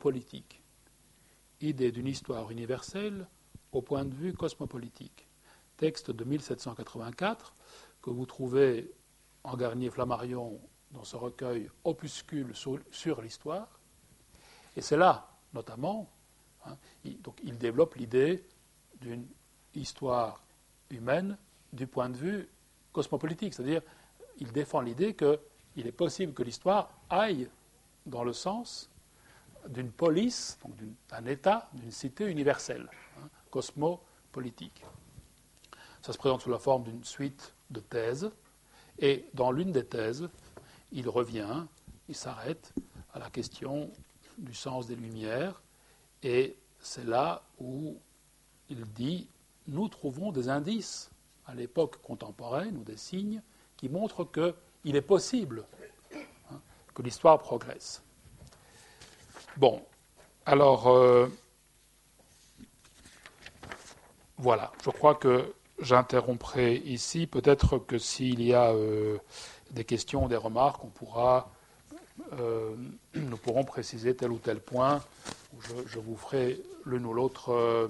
Idée d'une histoire universelle au point de vue cosmopolitique. Texte de mille sept cent quatre-vingt-quatre que vous trouvez en Garnier-Flammarion dans ce recueil Opuscule sur, sur l'histoire. Et c'est là, notamment, hein, il, donc il développe l'idée d'une histoire humaine du point de vue cosmopolitique, c'est-à-dire il défend l'idée que il est possible que l'histoire aille dans le sens d'une police, donc d'un État, d'une cité universelle, hein, cosmopolitique. Ça se présente sous la forme d'une suite de thèses, et dans l'une des thèses, il revient, il s'arrête à la question du sens des Lumières, et c'est là où il dit « Nous trouvons des indices à l'époque contemporaine ou des signes qui montrent qu'il est possible hein, que l'histoire progresse. » Bon, alors, euh, voilà, je crois que j'interromprai ici. Peut-être que s'il y a euh, des questions, des remarques, on pourra, euh, nous pourrons préciser tel ou tel point. Je, je vous ferai l'une ou l'autre euh,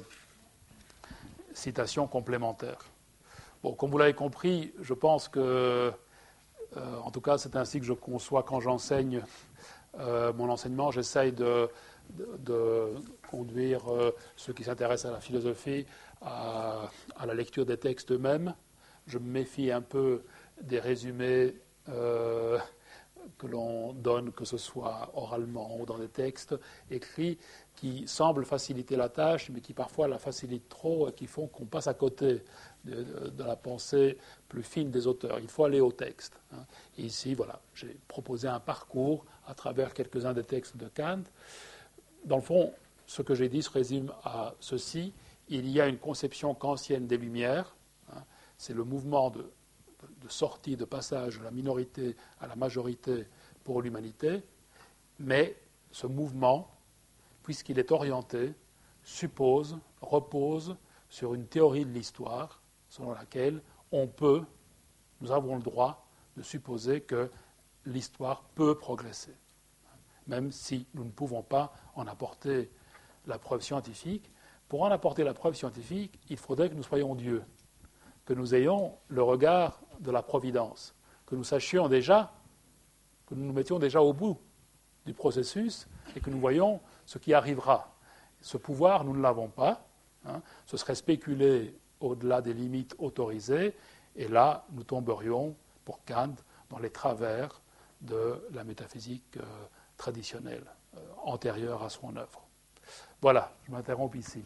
citation complémentaire. Bon, comme vous l'avez compris, je pense que, euh, en tout cas, c'est ainsi que je conçois quand j'enseigne euh, mon enseignement. J'essaye de, de, de conduire euh, ceux qui s'intéressent à la philosophie à, à la lecture des textes eux-mêmes. Je me méfie un peu des résumés euh, que l'on donne, que ce soit oralement ou dans des textes écrits, qui semblent faciliter la tâche, mais qui parfois la facilitent trop et qui font qu'on passe à côté de, de, de la pensée plus fine des auteurs. Il faut aller au texte. Hein. Et ici, voilà, j'ai proposé un parcours à travers quelques-uns des textes de Kant. Dans le fond, ce que j'ai dit se résume à ceci. Il y a une conception kantienne des Lumières. Hein. C'est le mouvement de, de sortie, de passage de la minorité à la majorité pour l'humanité. Mais ce mouvement, puisqu'il est orienté, suppose, repose sur une théorie de l'histoire selon laquelle on peut, nous avons le droit de supposer que l'histoire peut progresser, même si nous ne pouvons pas en apporter la preuve scientifique. Pour en apporter la preuve scientifique, il faudrait que nous soyons Dieu, que nous ayons le regard de la providence, que nous sachions déjà, que nous nous mettions déjà au bout du processus et que nous voyons ce qui arrivera. Ce pouvoir, nous ne l'avons pas. Hein. Ce serait spéculer au-delà des limites autorisées. Et là, nous tomberions, pour Kant, dans les travers de la métaphysique euh, traditionnelle, euh, antérieure à son œuvre. Voilà, je m'interromps ici.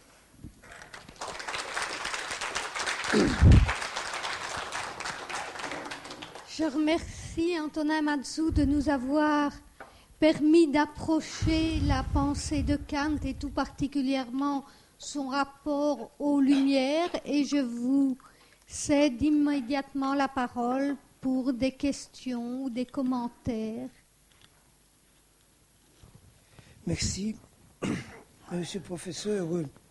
Je remercie Antonin Mazzou de nous avoir permis d'approcher la pensée de Kant et tout particulièrement son rapport aux Lumières, et je vous cède immédiatement la parole pour des questions ou des commentaires. Merci. Monsieur le professeur,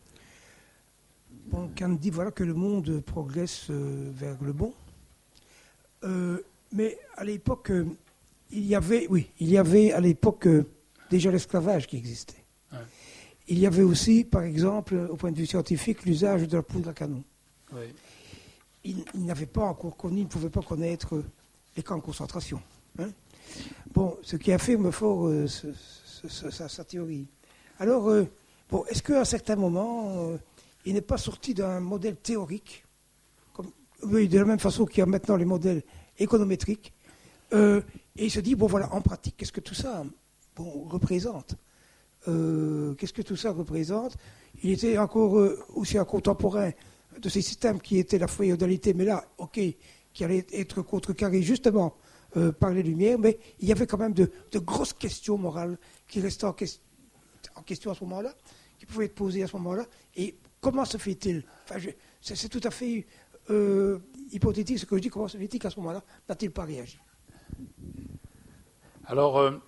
bon, Kant dit voilà, que le monde progresse vers le bon, euh, mais à l'époque... Il y avait, oui, il y avait à l'époque euh, déjà l'esclavage qui existait. Ouais. Il y avait aussi, par exemple, au point de vue scientifique, l'usage de la poudre à canon. Ouais. Il, il n'avait pas encore connu, il ne pouvait pas connaître les camps de concentration. Hein. Bon, ce qui affirme fort euh, ce, ce, ce, sa, sa théorie. Alors, euh, bon, est-ce qu'à un certain moment, euh, il n'est pas sorti d'un modèle théorique, comme, oui, de la même façon qu'il y a maintenant les modèles économétriques, euh, et il se dit, bon voilà, en pratique, qu'est-ce que tout ça bon, représente euh, Qu'est-ce que tout ça représente Il était encore euh, aussi un contemporain de ces systèmes qui étaient la féodalité, mais là, ok, qui allait être contrecarré justement euh, par les Lumières, mais il y avait quand même de, de grosses questions morales qui restaient en, que- en question à ce moment-là, qui pouvaient être posées à ce moment-là. Et comment se fait-il enfin, je, c'est, c'est tout à fait euh, hypothétique ce que je dis, comment se fait-il qu'à ce moment-là n'a-t-il pas réagi ? Alors, euh,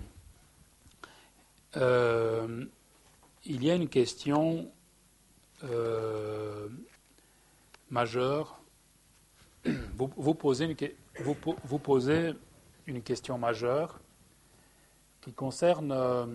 euh, il y a une question euh, majeure. Vous, vous, posez une, vous, vous posez une question majeure qui concerne euh,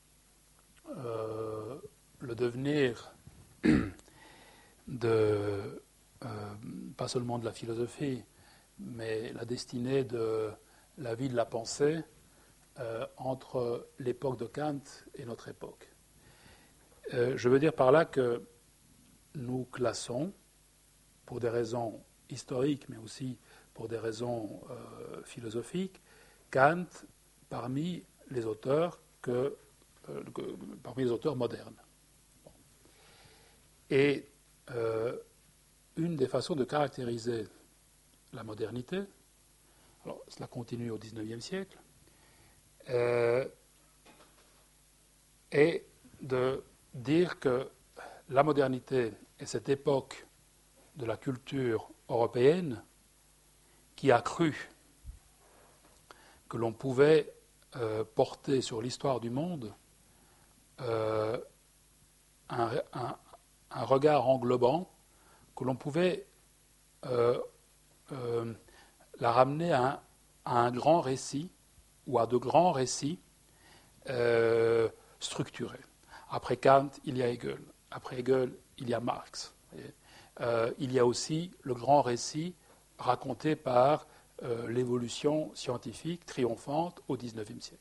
euh, le devenir de, euh, pas seulement de la philosophie, mais la destinée de la vie de la pensée Euh, entre l'époque de Kant et notre époque. Euh, je veux dire par là que nous classons, pour des raisons historiques, mais aussi pour des raisons euh, philosophiques, Kant parmi les auteurs que, euh, que parmi les auteurs modernes. Bon. Et euh, une des façons de caractériser la modernité, alors cela continue au dix-neuvième siècle, euh, est de dire que la modernité est cette époque de la culture européenne qui a cru que l'on pouvait euh, porter sur l'histoire du monde euh, un, un, un regard englobant, que l'on pouvait euh, euh, la ramener à un, à un grand récit ou à de grands récits euh, structurés. Après Kant, il y a Hegel. Après Hegel, il y a Marx. Euh, il y a aussi le grand récit raconté par euh, l'évolution scientifique triomphante au dix-neuvième siècle.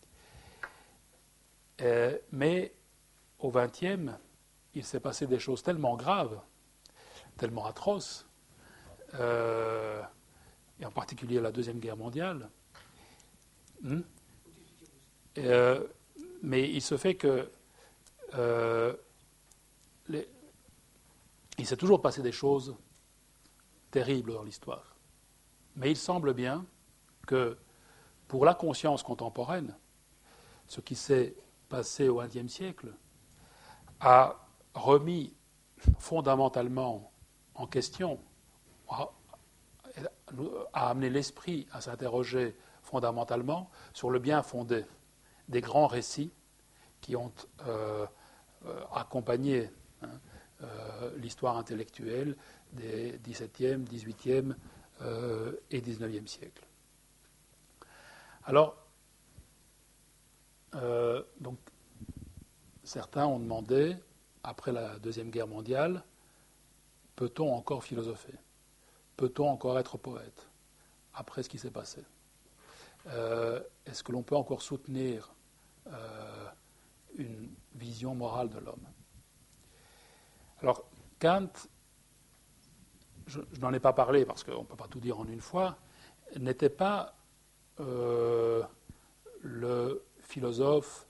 Euh, mais au vingtième, il s'est passé des choses tellement graves, tellement atroces, euh, et en particulier la Deuxième Guerre mondiale. Hmm? Euh, mais il se fait que euh, les, il s'est toujours passé des choses terribles dans l'histoire. Mais il semble bien que pour la conscience contemporaine, ce qui s'est passé au vingtième siècle a remis fondamentalement en question, a, a amené l'esprit à s'interroger fondamentalement sur le bien fondé des grands récits qui ont euh, euh, accompagné hein, euh, l'histoire intellectuelle des dix-septième, dix-huitième euh, et dix-neuvième siècles. Alors, euh, donc, certains ont demandé, après la Deuxième Guerre mondiale, peut-on encore philosopher ? Peut-on encore être poète après ce qui s'est passé ? euh, Est-ce que l'on peut encore soutenir euh, une vision morale de l'homme ? Alors, Kant, je, je n'en ai pas parlé parce qu'on ne peut pas tout dire en une fois, n'était pas euh, le philosophe,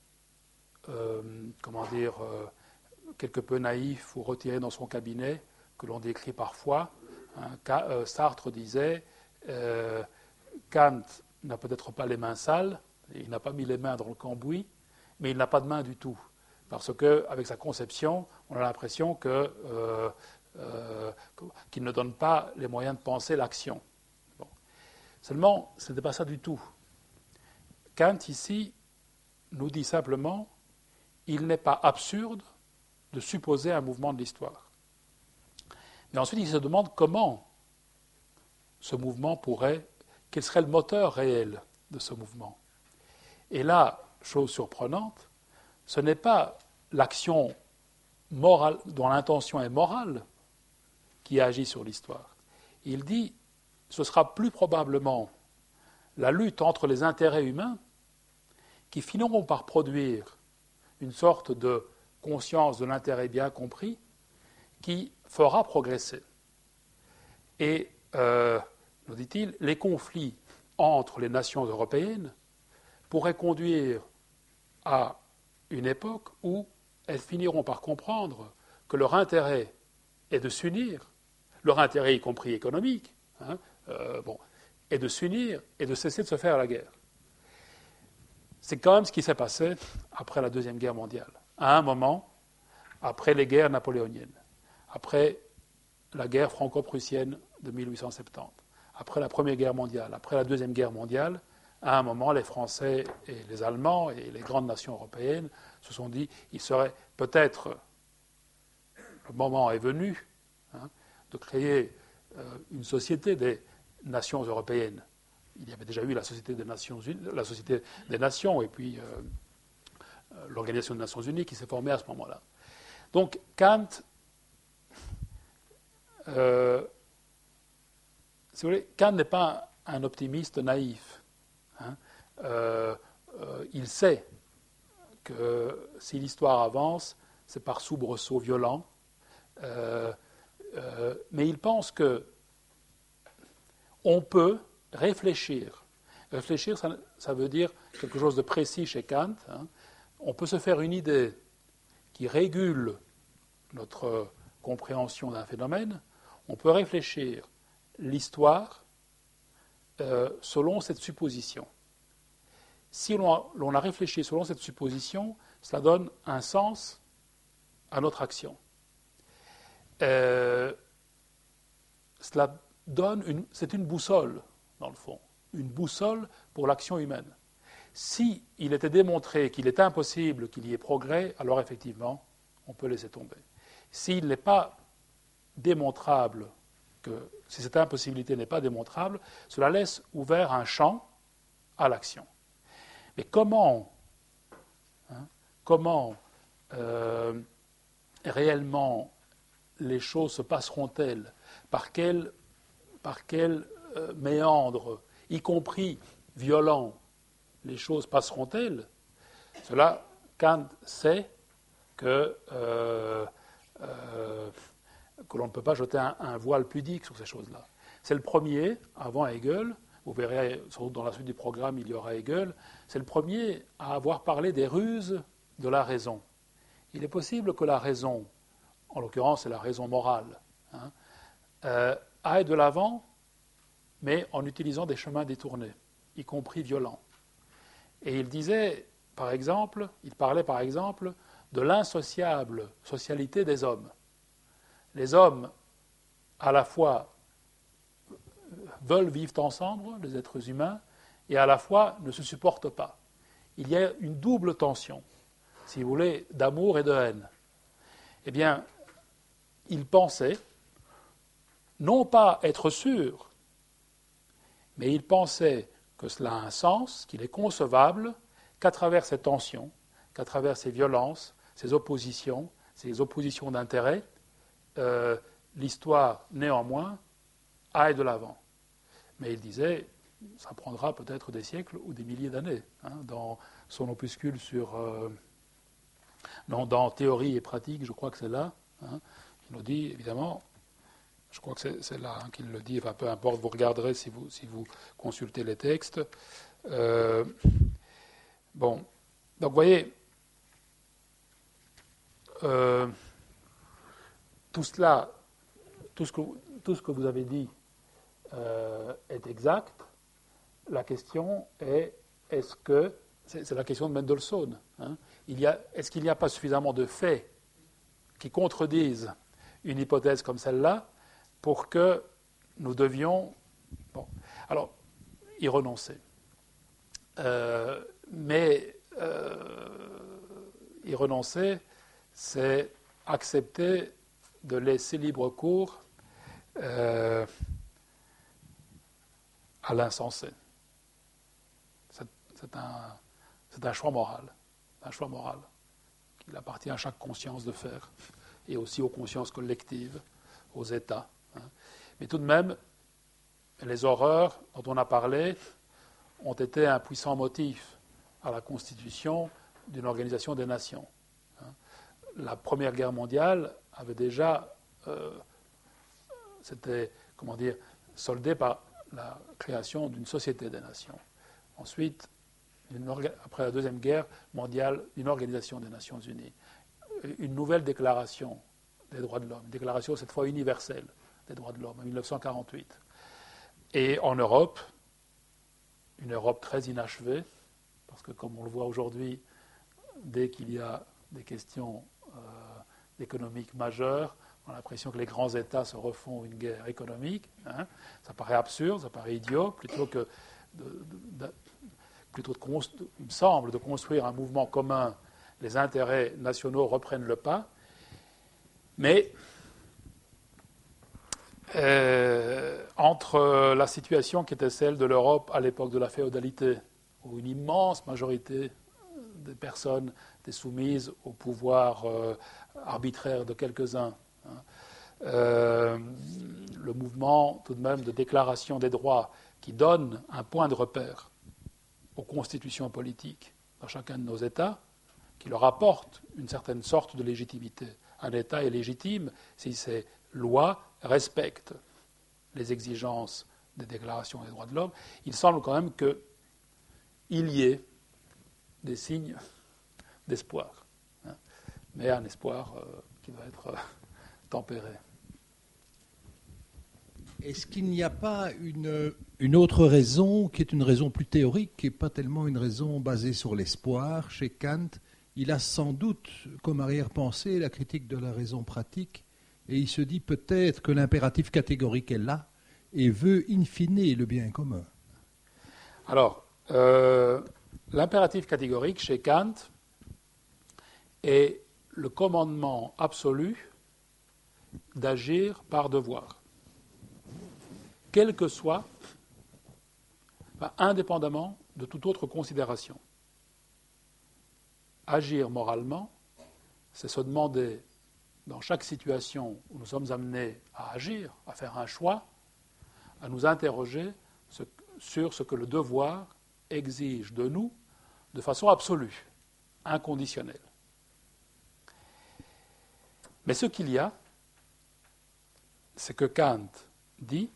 euh, comment dire, euh, quelque peu naïf ou retiré dans son cabinet, que l'on décrit parfois. Hein, euh, Sartre disait euh, Kant n'a peut-être pas les mains sales, il n'a pas mis les mains dans le cambouis, mais il n'a pas de main du tout. Parce qu'avec sa conception, on a l'impression que, euh, euh, qu'il ne donne pas les moyens de penser l'action. Bon. Seulement, ce n'était pas ça du tout. Kant, ici, nous dit simplement il n'est pas absurde de supposer un mouvement de l'histoire. Mais ensuite, il se demande comment ce mouvement pourrait, quel serait le moteur réel de ce mouvement. Et là, chose surprenante, ce n'est pas l'action morale, dont l'intention est morale, qui agit sur l'histoire. Il dit ce sera plus probablement la lutte entre les intérêts humains qui finiront par produire une sorte de conscience de l'intérêt bien compris qui fera progresser. Et, euh, nous dit-il, les conflits entre les nations européennes pourraient conduire à une époque où elles finiront par comprendre que leur intérêt est de s'unir, leur intérêt y compris économique, hein, euh, bon, est de s'unir et de cesser de se faire la guerre. C'est quand même ce qui s'est passé après la Deuxième Guerre mondiale. À un moment, après les guerres napoléoniennes, après la guerre franco-prussienne de mille huit cent soixante-dix, après la Première Guerre mondiale, après la Deuxième Guerre mondiale, à un moment, les Français et les Allemands et les grandes nations européennes se sont dit il serait peut-être, le moment est venu, hein, de créer euh, une société des nations européennes. Il y avait déjà eu la Société des Nations, la Société des Nations et puis euh, euh, l'Organisation des Nations Unies qui s'est formée à ce moment-là. Donc Kant, euh, si vous voulez, Kant n'est pas un optimiste naïf. Hein. Euh, euh, il sait que si l'histoire avance, c'est par soubresauts violents, euh, euh, mais il pense que on peut réfléchir Réfléchir, ça, ça veut dire quelque chose de précis chez Kant. Hein. On peut se faire une idée qui régule notre compréhension d'un phénomène. On peut réfléchir l'histoire euh, selon cette supposition. Si l'on a, l'on a réfléchi selon cette supposition, cela donne un sens à notre action. Euh, cela donne une, c'est une boussole, dans le fond, une boussole pour l'action humaine. Si il était démontré qu'il est impossible qu'il y ait progrès, alors effectivement, on peut laisser tomber. S'il n'est pas démontrable, que, si cette impossibilité n'est pas démontrable, cela laisse ouvert un champ à l'action. Mais comment, hein, comment euh, réellement les choses se passeront-elles? Par quel, par quel euh, méandre, y compris violent, les choses passeront-elles? Cela, Kant sait que, euh, euh, que l'on ne peut pas jeter un, un voile pudique sur ces choses-là. C'est le premier, avant Hegel, vous verrez, sans doute dans la suite du programme, il y aura Hegel, c'est le premier à avoir parlé des ruses de la raison. Il est possible que la raison, en l'occurrence c'est la raison morale, hein, euh, aille de l'avant, mais en utilisant des chemins détournés, y compris violents. Et il disait, par exemple, il parlait par exemple de l'insociable socialité des hommes. Les hommes, à la fois, veulent vivre ensemble, les êtres humains, et à la fois ne se supportent pas. Il y a une double tension, si vous voulez, d'amour et de haine. Eh bien, il pensait, non pas être sûr, mais il pensait que cela a un sens, qu'il est concevable qu'à travers ces tensions, qu'à travers ces violences, ces oppositions, ces oppositions d'intérêts, euh, l'histoire, néanmoins, aille de l'avant. Mais il disait, ça prendra peut-être des siècles ou des milliers d'années. Hein, dans son opuscule sur... Euh, non, dans Théorie et pratique, je crois que c'est là. Hein, il nous dit, évidemment, je crois que c'est, c'est là hein, qu'il le dit, enfin peu importe, vous regarderez si vous, si vous consultez les textes. Euh, bon, donc vous voyez, euh, tout cela, tout ce que, tout ce que vous avez dit euh, est exact. La question est, est-ce que, c'est, c'est la question de Mendelssohn, hein, il y a, est-ce qu'il n'y a pas suffisamment de faits qui contredisent une hypothèse comme celle-là pour que nous devions, bon, alors, y renoncer. Euh, mais euh, y renoncer, c'est accepter de laisser libre cours euh, à l'insensé. C'est, c'est, un, c'est un choix moral, un choix moral qu'il appartient à chaque conscience de faire, et aussi aux consciences collectives, aux États. Hein. Mais tout de même, les horreurs dont on a parlé ont été un puissant motif à la constitution d'une organisation des nations. Hein. La Première Guerre mondiale avait déjà, euh, c'était, comment dire, soldé par la création d'une société des nations. Ensuite, une orga- après la Deuxième Guerre mondiale, une organisation des Nations Unies. Une nouvelle déclaration des droits de l'homme, une déclaration cette fois universelle des droits de l'homme, en dix-neuf cent quarante-huit. Et en Europe, une Europe très inachevée, parce que comme on le voit aujourd'hui, dès qu'il y a des questions euh, économiques majeures, on a l'impression que les grands États se refont une guerre économique. Hein. Ça paraît absurde, ça paraît idiot, plutôt que de, de, de, plutôt de constru- il me semble, de construire un mouvement commun, les intérêts nationaux reprennent le pas. Mais euh, entre la situation qui était celle de l'Europe à l'époque de la féodalité, où une immense majorité des personnes étaient soumises au pouvoir euh, arbitraire de quelques-uns, hein, euh, le mouvement tout de même de déclaration des droits qui donne un point de repère aux constitutions politiques dans chacun de nos États, qui leur apporte une certaine sorte de légitimité. Un État est légitime si ses lois respectent les exigences des déclarations des droits de l'homme. Il semble quand même que il y ait des signes d'espoir, hein, mais un espoir euh, qui doit être euh, tempéré. Est-ce qu'il n'y a pas une, une autre raison qui est une raison plus théorique, qui n'est pas tellement une raison basée sur l'espoir? Chez Kant, il a sans doute comme arrière-pensée la critique de la raison pratique, et il se dit peut-être que l'impératif catégorique est là et veut in fine le bien commun. Alors, euh, l'impératif catégorique chez Kant est le commandement absolu d'agir par devoir, quel que soit, enfin, indépendamment de toute autre considération. Agir moralement, c'est se demander, dans chaque situation où nous sommes amenés à agir, à faire un choix, à nous interroger ce, sur ce que le devoir exige de nous de façon absolue, inconditionnelle. Mais ce qu'il y a, c'est que Kant dit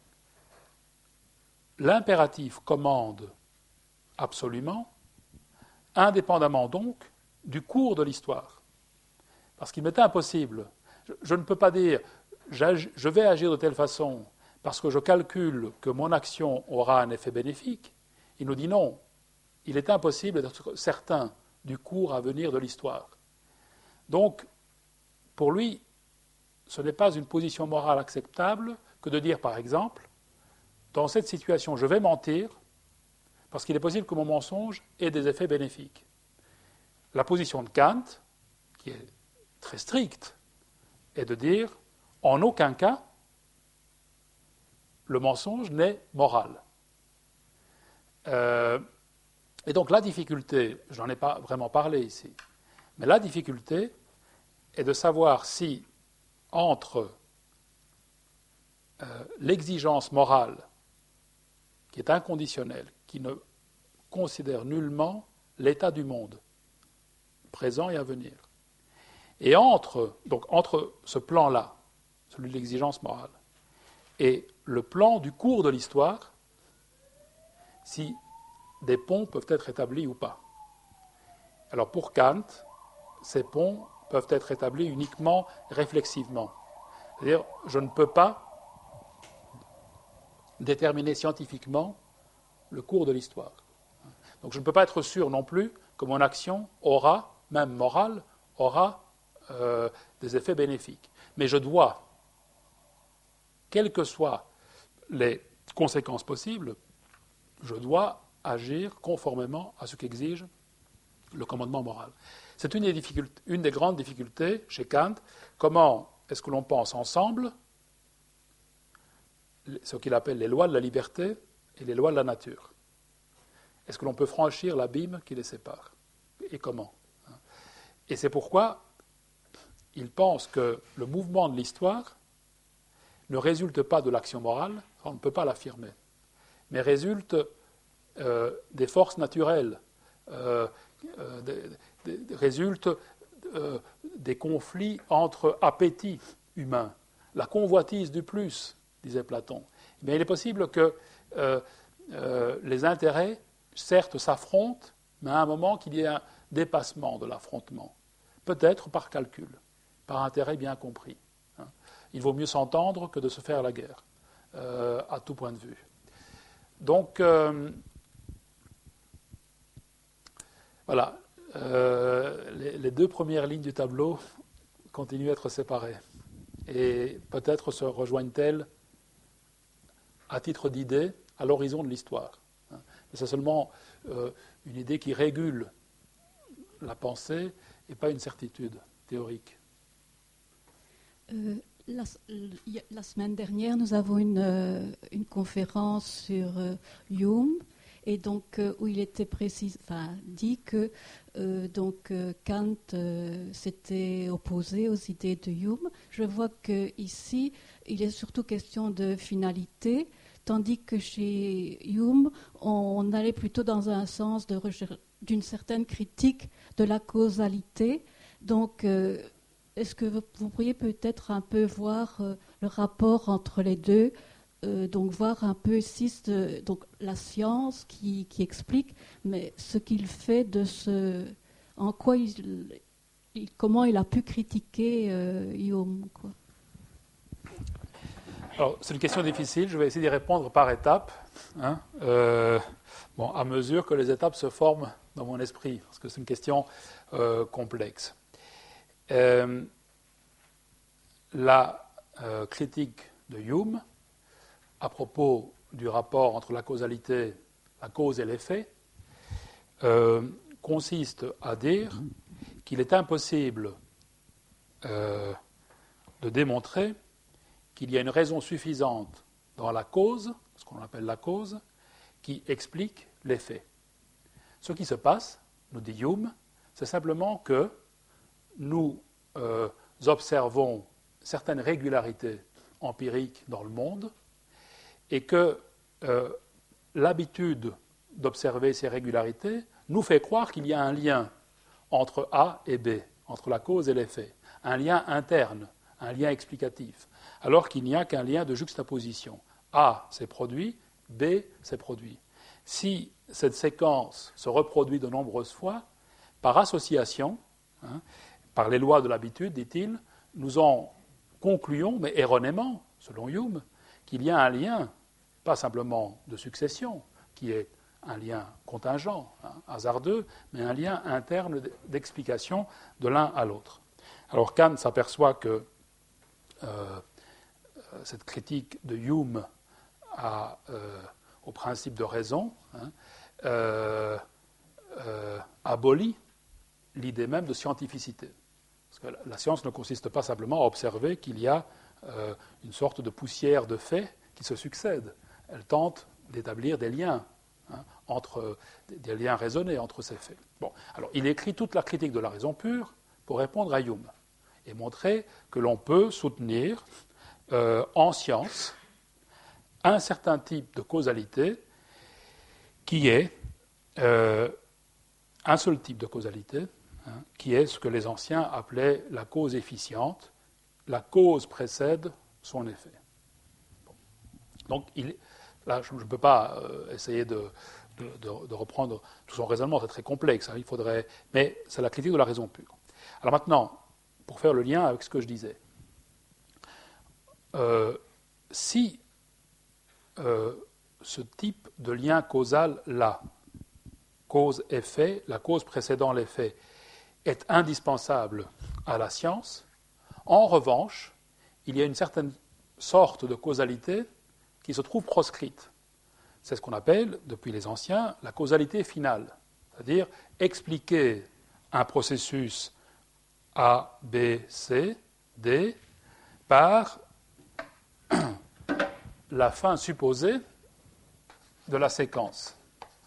l'impératif commande absolument, indépendamment donc du cours de l'histoire. Parce qu'il m'est impossible, je, je ne peux pas dire je vais agir de telle façon parce que je calcule que mon action aura un effet bénéfique. Il nous dit non, il est impossible d'être certain du cours à venir de l'histoire. Donc, pour lui, ce n'est pas une position morale acceptable que de dire, par exemple, dans cette situation, je vais mentir parce qu'il est possible que mon mensonge ait des effets bénéfiques. La position de Kant, qui est très stricte, est de dire, en aucun cas, le mensonge n'est moral. Euh, et donc la difficulté, je n'en ai pas vraiment parlé ici, mais la difficulté est de savoir si, entre euh, l'exigence morale, qui est inconditionnelle, qui ne considère nullement l'état du monde, présent et à venir, et entre, donc entre ce plan-là, celui de l'exigence morale, et le plan du cours de l'histoire, si des ponts peuvent être établis ou pas. Alors pour Kant, ces ponts peuvent être établis uniquement réflexivement. C'est-à-dire, je ne peux pas déterminer scientifiquement le cours de l'histoire. Donc je ne peux pas être sûr non plus que mon action aura, même morale, aura euh, des effets bénéfiques. Mais je dois, quelles que soient les conséquences possibles, je dois agir conformément à ce qu'exige le commandement moral. C'est une des, difficultés, une des grandes difficultés chez Kant. Comment est-ce que l'on pense ensemble ce qu'il appelle les lois de la liberté et les lois de la nature? Est-ce que l'on peut franchir l'abîme qui les sépare? Et comment? Et c'est pourquoi il pense que le mouvement de l'histoire ne résulte pas de l'action morale, on ne peut pas l'affirmer, mais résulte euh, des forces naturelles, euh, euh, des, des, résulte euh, des conflits entre appétits humains, la convoitise du plus, disait Platon. Mais il est possible que euh, euh, les intérêts, certes, s'affrontent, mais à un moment qu'il y ait un dépassement de l'affrontement, peut-être par calcul, par intérêt bien compris. Hein. Il vaut mieux s'entendre que de se faire la guerre, euh, à tout point de vue. Donc, euh, voilà, euh, les, les deux premières lignes du tableau continuent à être séparées. Et peut-être se rejoignent-elles à titre d'idée à l'horizon de l'histoire. Mais c'est seulement euh, une idée qui régule la pensée et pas une certitude théorique. Euh, la, la semaine dernière, nous avons une, euh, une conférence sur euh, Hume, et donc euh, où il était précis, enfin, dit que euh, donc euh, Kant euh, s'était opposé aux idées de Hume. Je vois qu'ici, il est surtout question de finalité, tandis que chez Hume, on, on allait plutôt dans un sens de recherche, d'une certaine critique de la causalité. Donc, euh, est-ce que vous, vous pourriez peut-être un peu voir euh, le rapport entre les deux, euh, donc voir un peu ici ce, donc la science qui, qui explique, mais ce qu'il fait de ce, en quoi il, il comment il a pu critiquer euh, Hume, quoi. Alors, c'est une question difficile, je vais essayer d'y répondre par étapes, hein, euh, bon, à mesure que les étapes se forment dans mon esprit, parce que c'est une question euh, complexe. Euh, la euh, critique de Hume, à propos du rapport entre la causalité, la cause et l'effet, euh, consiste à dire qu'il est impossible euh, de démontrer qu'il y a une raison suffisante dans la cause, ce qu'on appelle la cause, qui explique l'effet. Ce qui se passe, nous dit Hume, c'est simplement que nous euh, observons certaines régularités empiriques dans le monde et que euh, l'habitude d'observer ces régularités nous fait croire qu'il y a un lien entre A et B, entre la cause et l'effet, un lien interne, un lien explicatif, alors qu'il n'y a qu'un lien de juxtaposition. A, c'est produit, B, c'est produit. Si cette séquence se reproduit de nombreuses fois, par association, hein, par les lois de l'habitude, dit-il, nous en concluons, mais erronément, selon Hume, qu'il y a un lien, pas simplement de succession, qui est un lien contingent, hein, hasardeux, mais un lien interne d'explication de l'un à l'autre. Alors Kant s'aperçoit que euh, cette critique de Hume à, euh, au principe de raison hein, euh, euh, abolit l'idée même de scientificité. Parce que la science ne consiste pas simplement à observer qu'il y a euh, une sorte de poussière de faits qui se succèdent. Elle tente d'établir des liens, hein, entre, des liens raisonnés entre ces faits. Bon, alors il écrit toute la critique de la raison pure pour répondre à Hume et montrer que l'on peut soutenir euh, en science un certain type de causalité qui est euh, un seul type de causalité, hein, qui est ce que les anciens appelaient la cause efficiente. La cause précède son effet. Bon. Donc, il, là, je ne peux pas euh, essayer de, de, de, de reprendre tout son raisonnement, c'est très complexe, hein, il faudrait, mais c'est la critique de la raison pure. Alors maintenant, pour faire le lien avec ce que je disais, euh, si euh, ce type de lien causal-là, cause-effet, la cause précédant l'effet, est indispensable à la science, en revanche, il y a une certaine sorte de causalité qui se trouve proscrite. C'est ce qu'on appelle, depuis les anciens, la causalité finale, c'est-à-dire expliquer un processus A, B, C, D par la fin supposée de la séquence.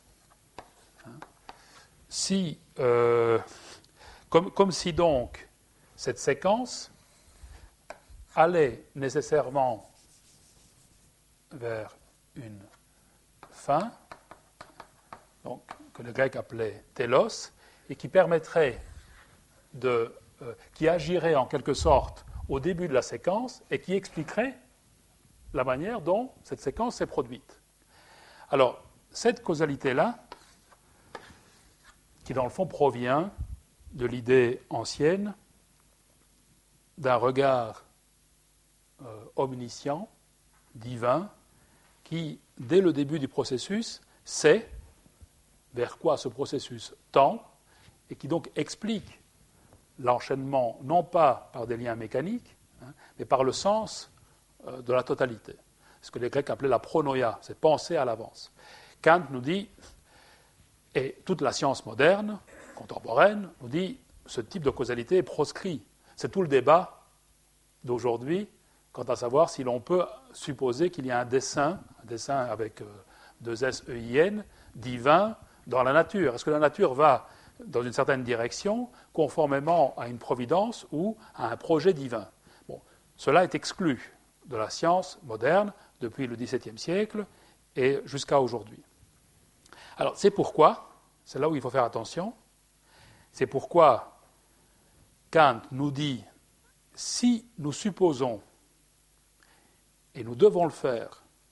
Si, euh, comme, comme si donc cette séquence allait nécessairement vers une fin, donc, que le grec appelait télos, et qui permettrait de, euh, qui agirait en quelque sorte au début de la séquence et qui expliquerait la manière dont cette séquence s'est produite. Alors, cette causalité-là, qui dans le fond provient de l'idée ancienne d'un regard euh, omniscient, divin, qui, dès le début du processus, sait vers quoi ce processus tend et qui donc explique l'enchaînement, non pas par des liens mécaniques, hein, mais par le sens euh, de la totalité. Ce que les Grecs appelaient la pronoia, c'est penser à l'avance. Kant nous dit, et toute la science moderne, contemporaine, nous dit, ce type de causalité est proscrit. C'est tout le débat d'aujourd'hui quant à savoir si l'on peut supposer qu'il y a un dessein, un dessein avec euh, deux S E I N, divin, dans la nature. Est-ce que la nature va dans une certaine direction, conformément à une providence ou à un projet divin? Bon, cela est exclu de la science moderne depuis le dix-septième siècle et jusqu'à aujourd'hui. Alors, c'est pourquoi, c'est là où il faut faire attention, c'est pourquoi Kant nous dit, si nous supposons, et nous devons le faire,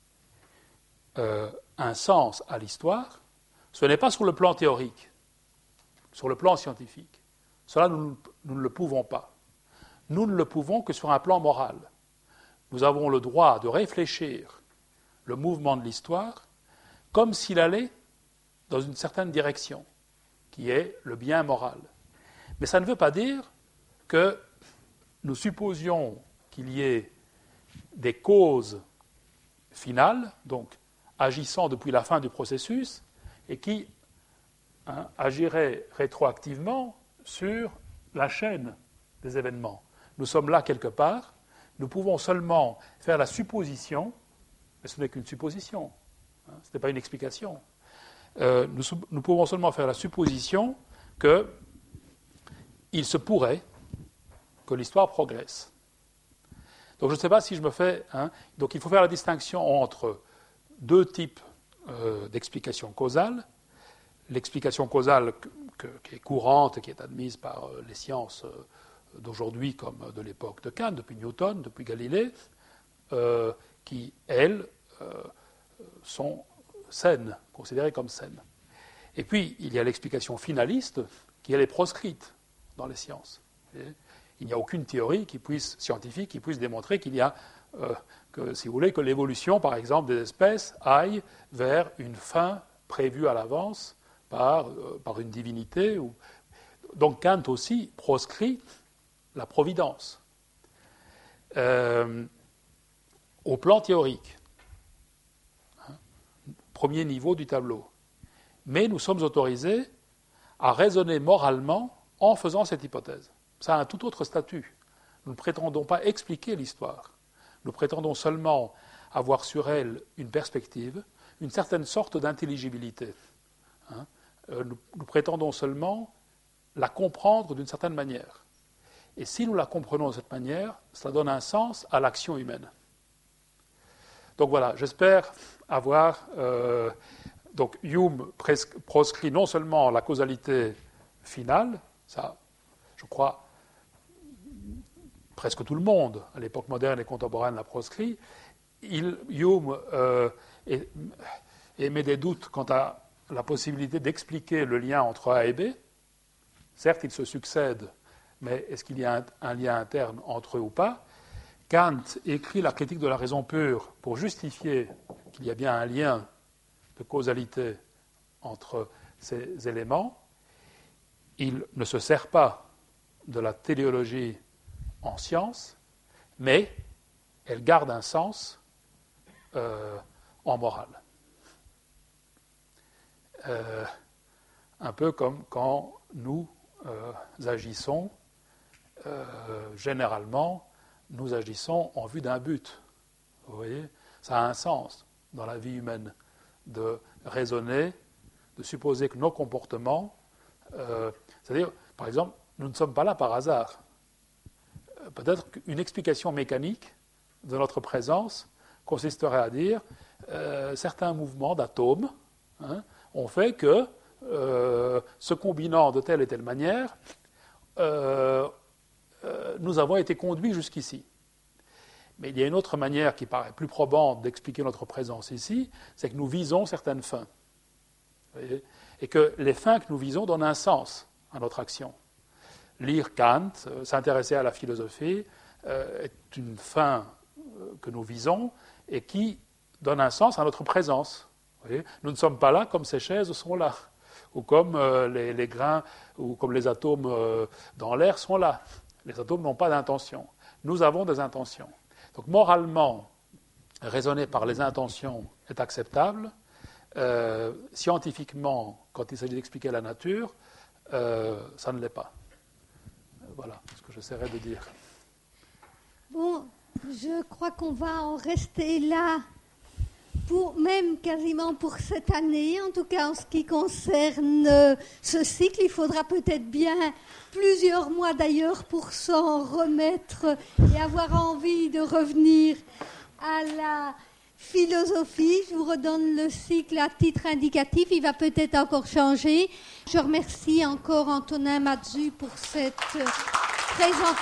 euh, un sens à l'histoire, ce n'est pas sur le plan théorique, sur le plan scientifique. Cela, nous, nous ne le pouvons pas. Nous ne le pouvons que sur un plan moral. Nous avons le droit de réfléchir le mouvement de l'histoire comme s'il allait dans une certaine direction, qui est le bien moral. Mais ça ne veut pas dire que nous supposions qu'il y ait des causes finales, donc agissant depuis la fin du processus, et qui hein, agiraient rétroactivement sur la chaîne des événements. Nous sommes là quelque part, nous pouvons seulement faire la supposition, mais ce n'est qu'une supposition, hein, ce n'est pas une explication. Euh, nous, nous pouvons seulement faire la supposition qu'il se pourrait que l'histoire progresse. Donc je ne sais pas si je me fais... Hein, donc il faut faire la distinction entre deux types euh, d'explications causales. L'explication causale que, que, qui est courante et qui est admise par euh, les sciences euh, d'aujourd'hui comme de l'époque de Kant, depuis Newton, depuis Galilée, euh, qui, elles, euh, sont saines, considérées comme saines. Et puis, il y a l'explication finaliste, qui elle est proscrite dans les sciences. Et il n'y a aucune théorie qui puisse, scientifique qui puisse démontrer qu'il y a, euh, que, si vous voulez, que l'évolution, par exemple, des espèces aille vers une fin prévue à l'avance par, euh, par une divinité. Ou... Donc Kant aussi proscrit la providence. Euh, au plan théorique, hein, premier niveau du tableau. Mais nous sommes autorisés à raisonner moralement en faisant cette hypothèse. Ça a un tout autre statut. Nous ne prétendons pas expliquer l'histoire. Nous prétendons seulement avoir sur elle une perspective, une certaine sorte d'intelligibilité. Hein, euh, nous, nous prétendons seulement la comprendre d'une certaine manière. Et si nous la comprenons de cette manière, cela donne un sens à l'action humaine. Donc voilà, j'espère avoir... Euh, donc Hume proscrit non seulement la causalité finale, ça, je crois, presque tout le monde, à l'époque moderne et contemporaine, l'a proscrit. Il, Hume euh, émet des doutes quant à la possibilité d'expliquer le lien entre A et B. Certes, ils se succèdent, mais est-ce qu'il y a un, un lien interne entre eux ou pas? Kant écrit la critique de la raison pure pour justifier qu'il y a bien un lien de causalité entre ces éléments. Il ne se sert pas de la téléologie en science, mais elle garde un sens euh, en morale. Euh, un peu comme quand nous euh, agissons, euh, généralement, nous agissons en vue d'un but. Vous voyez, ça a un sens dans la vie humaine de raisonner, de supposer que nos comportements, euh, c'est-à-dire, par exemple, nous ne sommes pas là par hasard. Peut-être qu'une explication mécanique de notre présence consisterait à dire euh, certains mouvements d'atomes hein, ont fait que, euh, se combinant de telle et telle manière, euh, euh, nous avons été conduits jusqu'ici. Mais il y a une autre manière qui paraît plus probante d'expliquer notre présence ici, c'est que nous visons certaines fins. Vous voyez, et que les fins que nous visons donnent un sens à notre action. Lire Kant, euh, s'intéresser à la philosophie, euh, est une fin euh, que nous visons et qui donne un sens à notre présence. Vous voyez, nous ne sommes pas là comme ces chaises sont là, ou comme euh, les, les grains, ou comme les atomes euh, dans l'air sont là. Les atomes n'ont pas d'intention. Nous avons des intentions. Donc moralement, raisonner par les intentions est acceptable. Euh, scientifiquement, quand il s'agit d'expliquer la nature, euh, ça ne l'est pas. Voilà ce que j'essaierai de dire. Bon, je crois qu'on va en rester là, pour, même quasiment pour cette année, en tout cas en ce qui concerne euh, ce cycle. Il faudra peut-être bien plusieurs mois d'ailleurs pour s'en remettre et avoir envie de revenir à la philosophie. Je vous redonne le cycle à titre indicatif, il va peut-être encore changer. Je remercie encore Antonin Matzu pour cette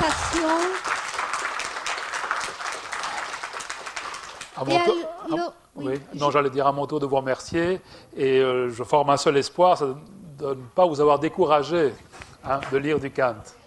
présentation. À mon, Et tour, alors, à, Oui, oui. Non, j'allais dire à mon tour de vous remercier. Et euh, je forme un seul espoir, c'est de ne pas vous avoir découragé hein, de lire du Kant.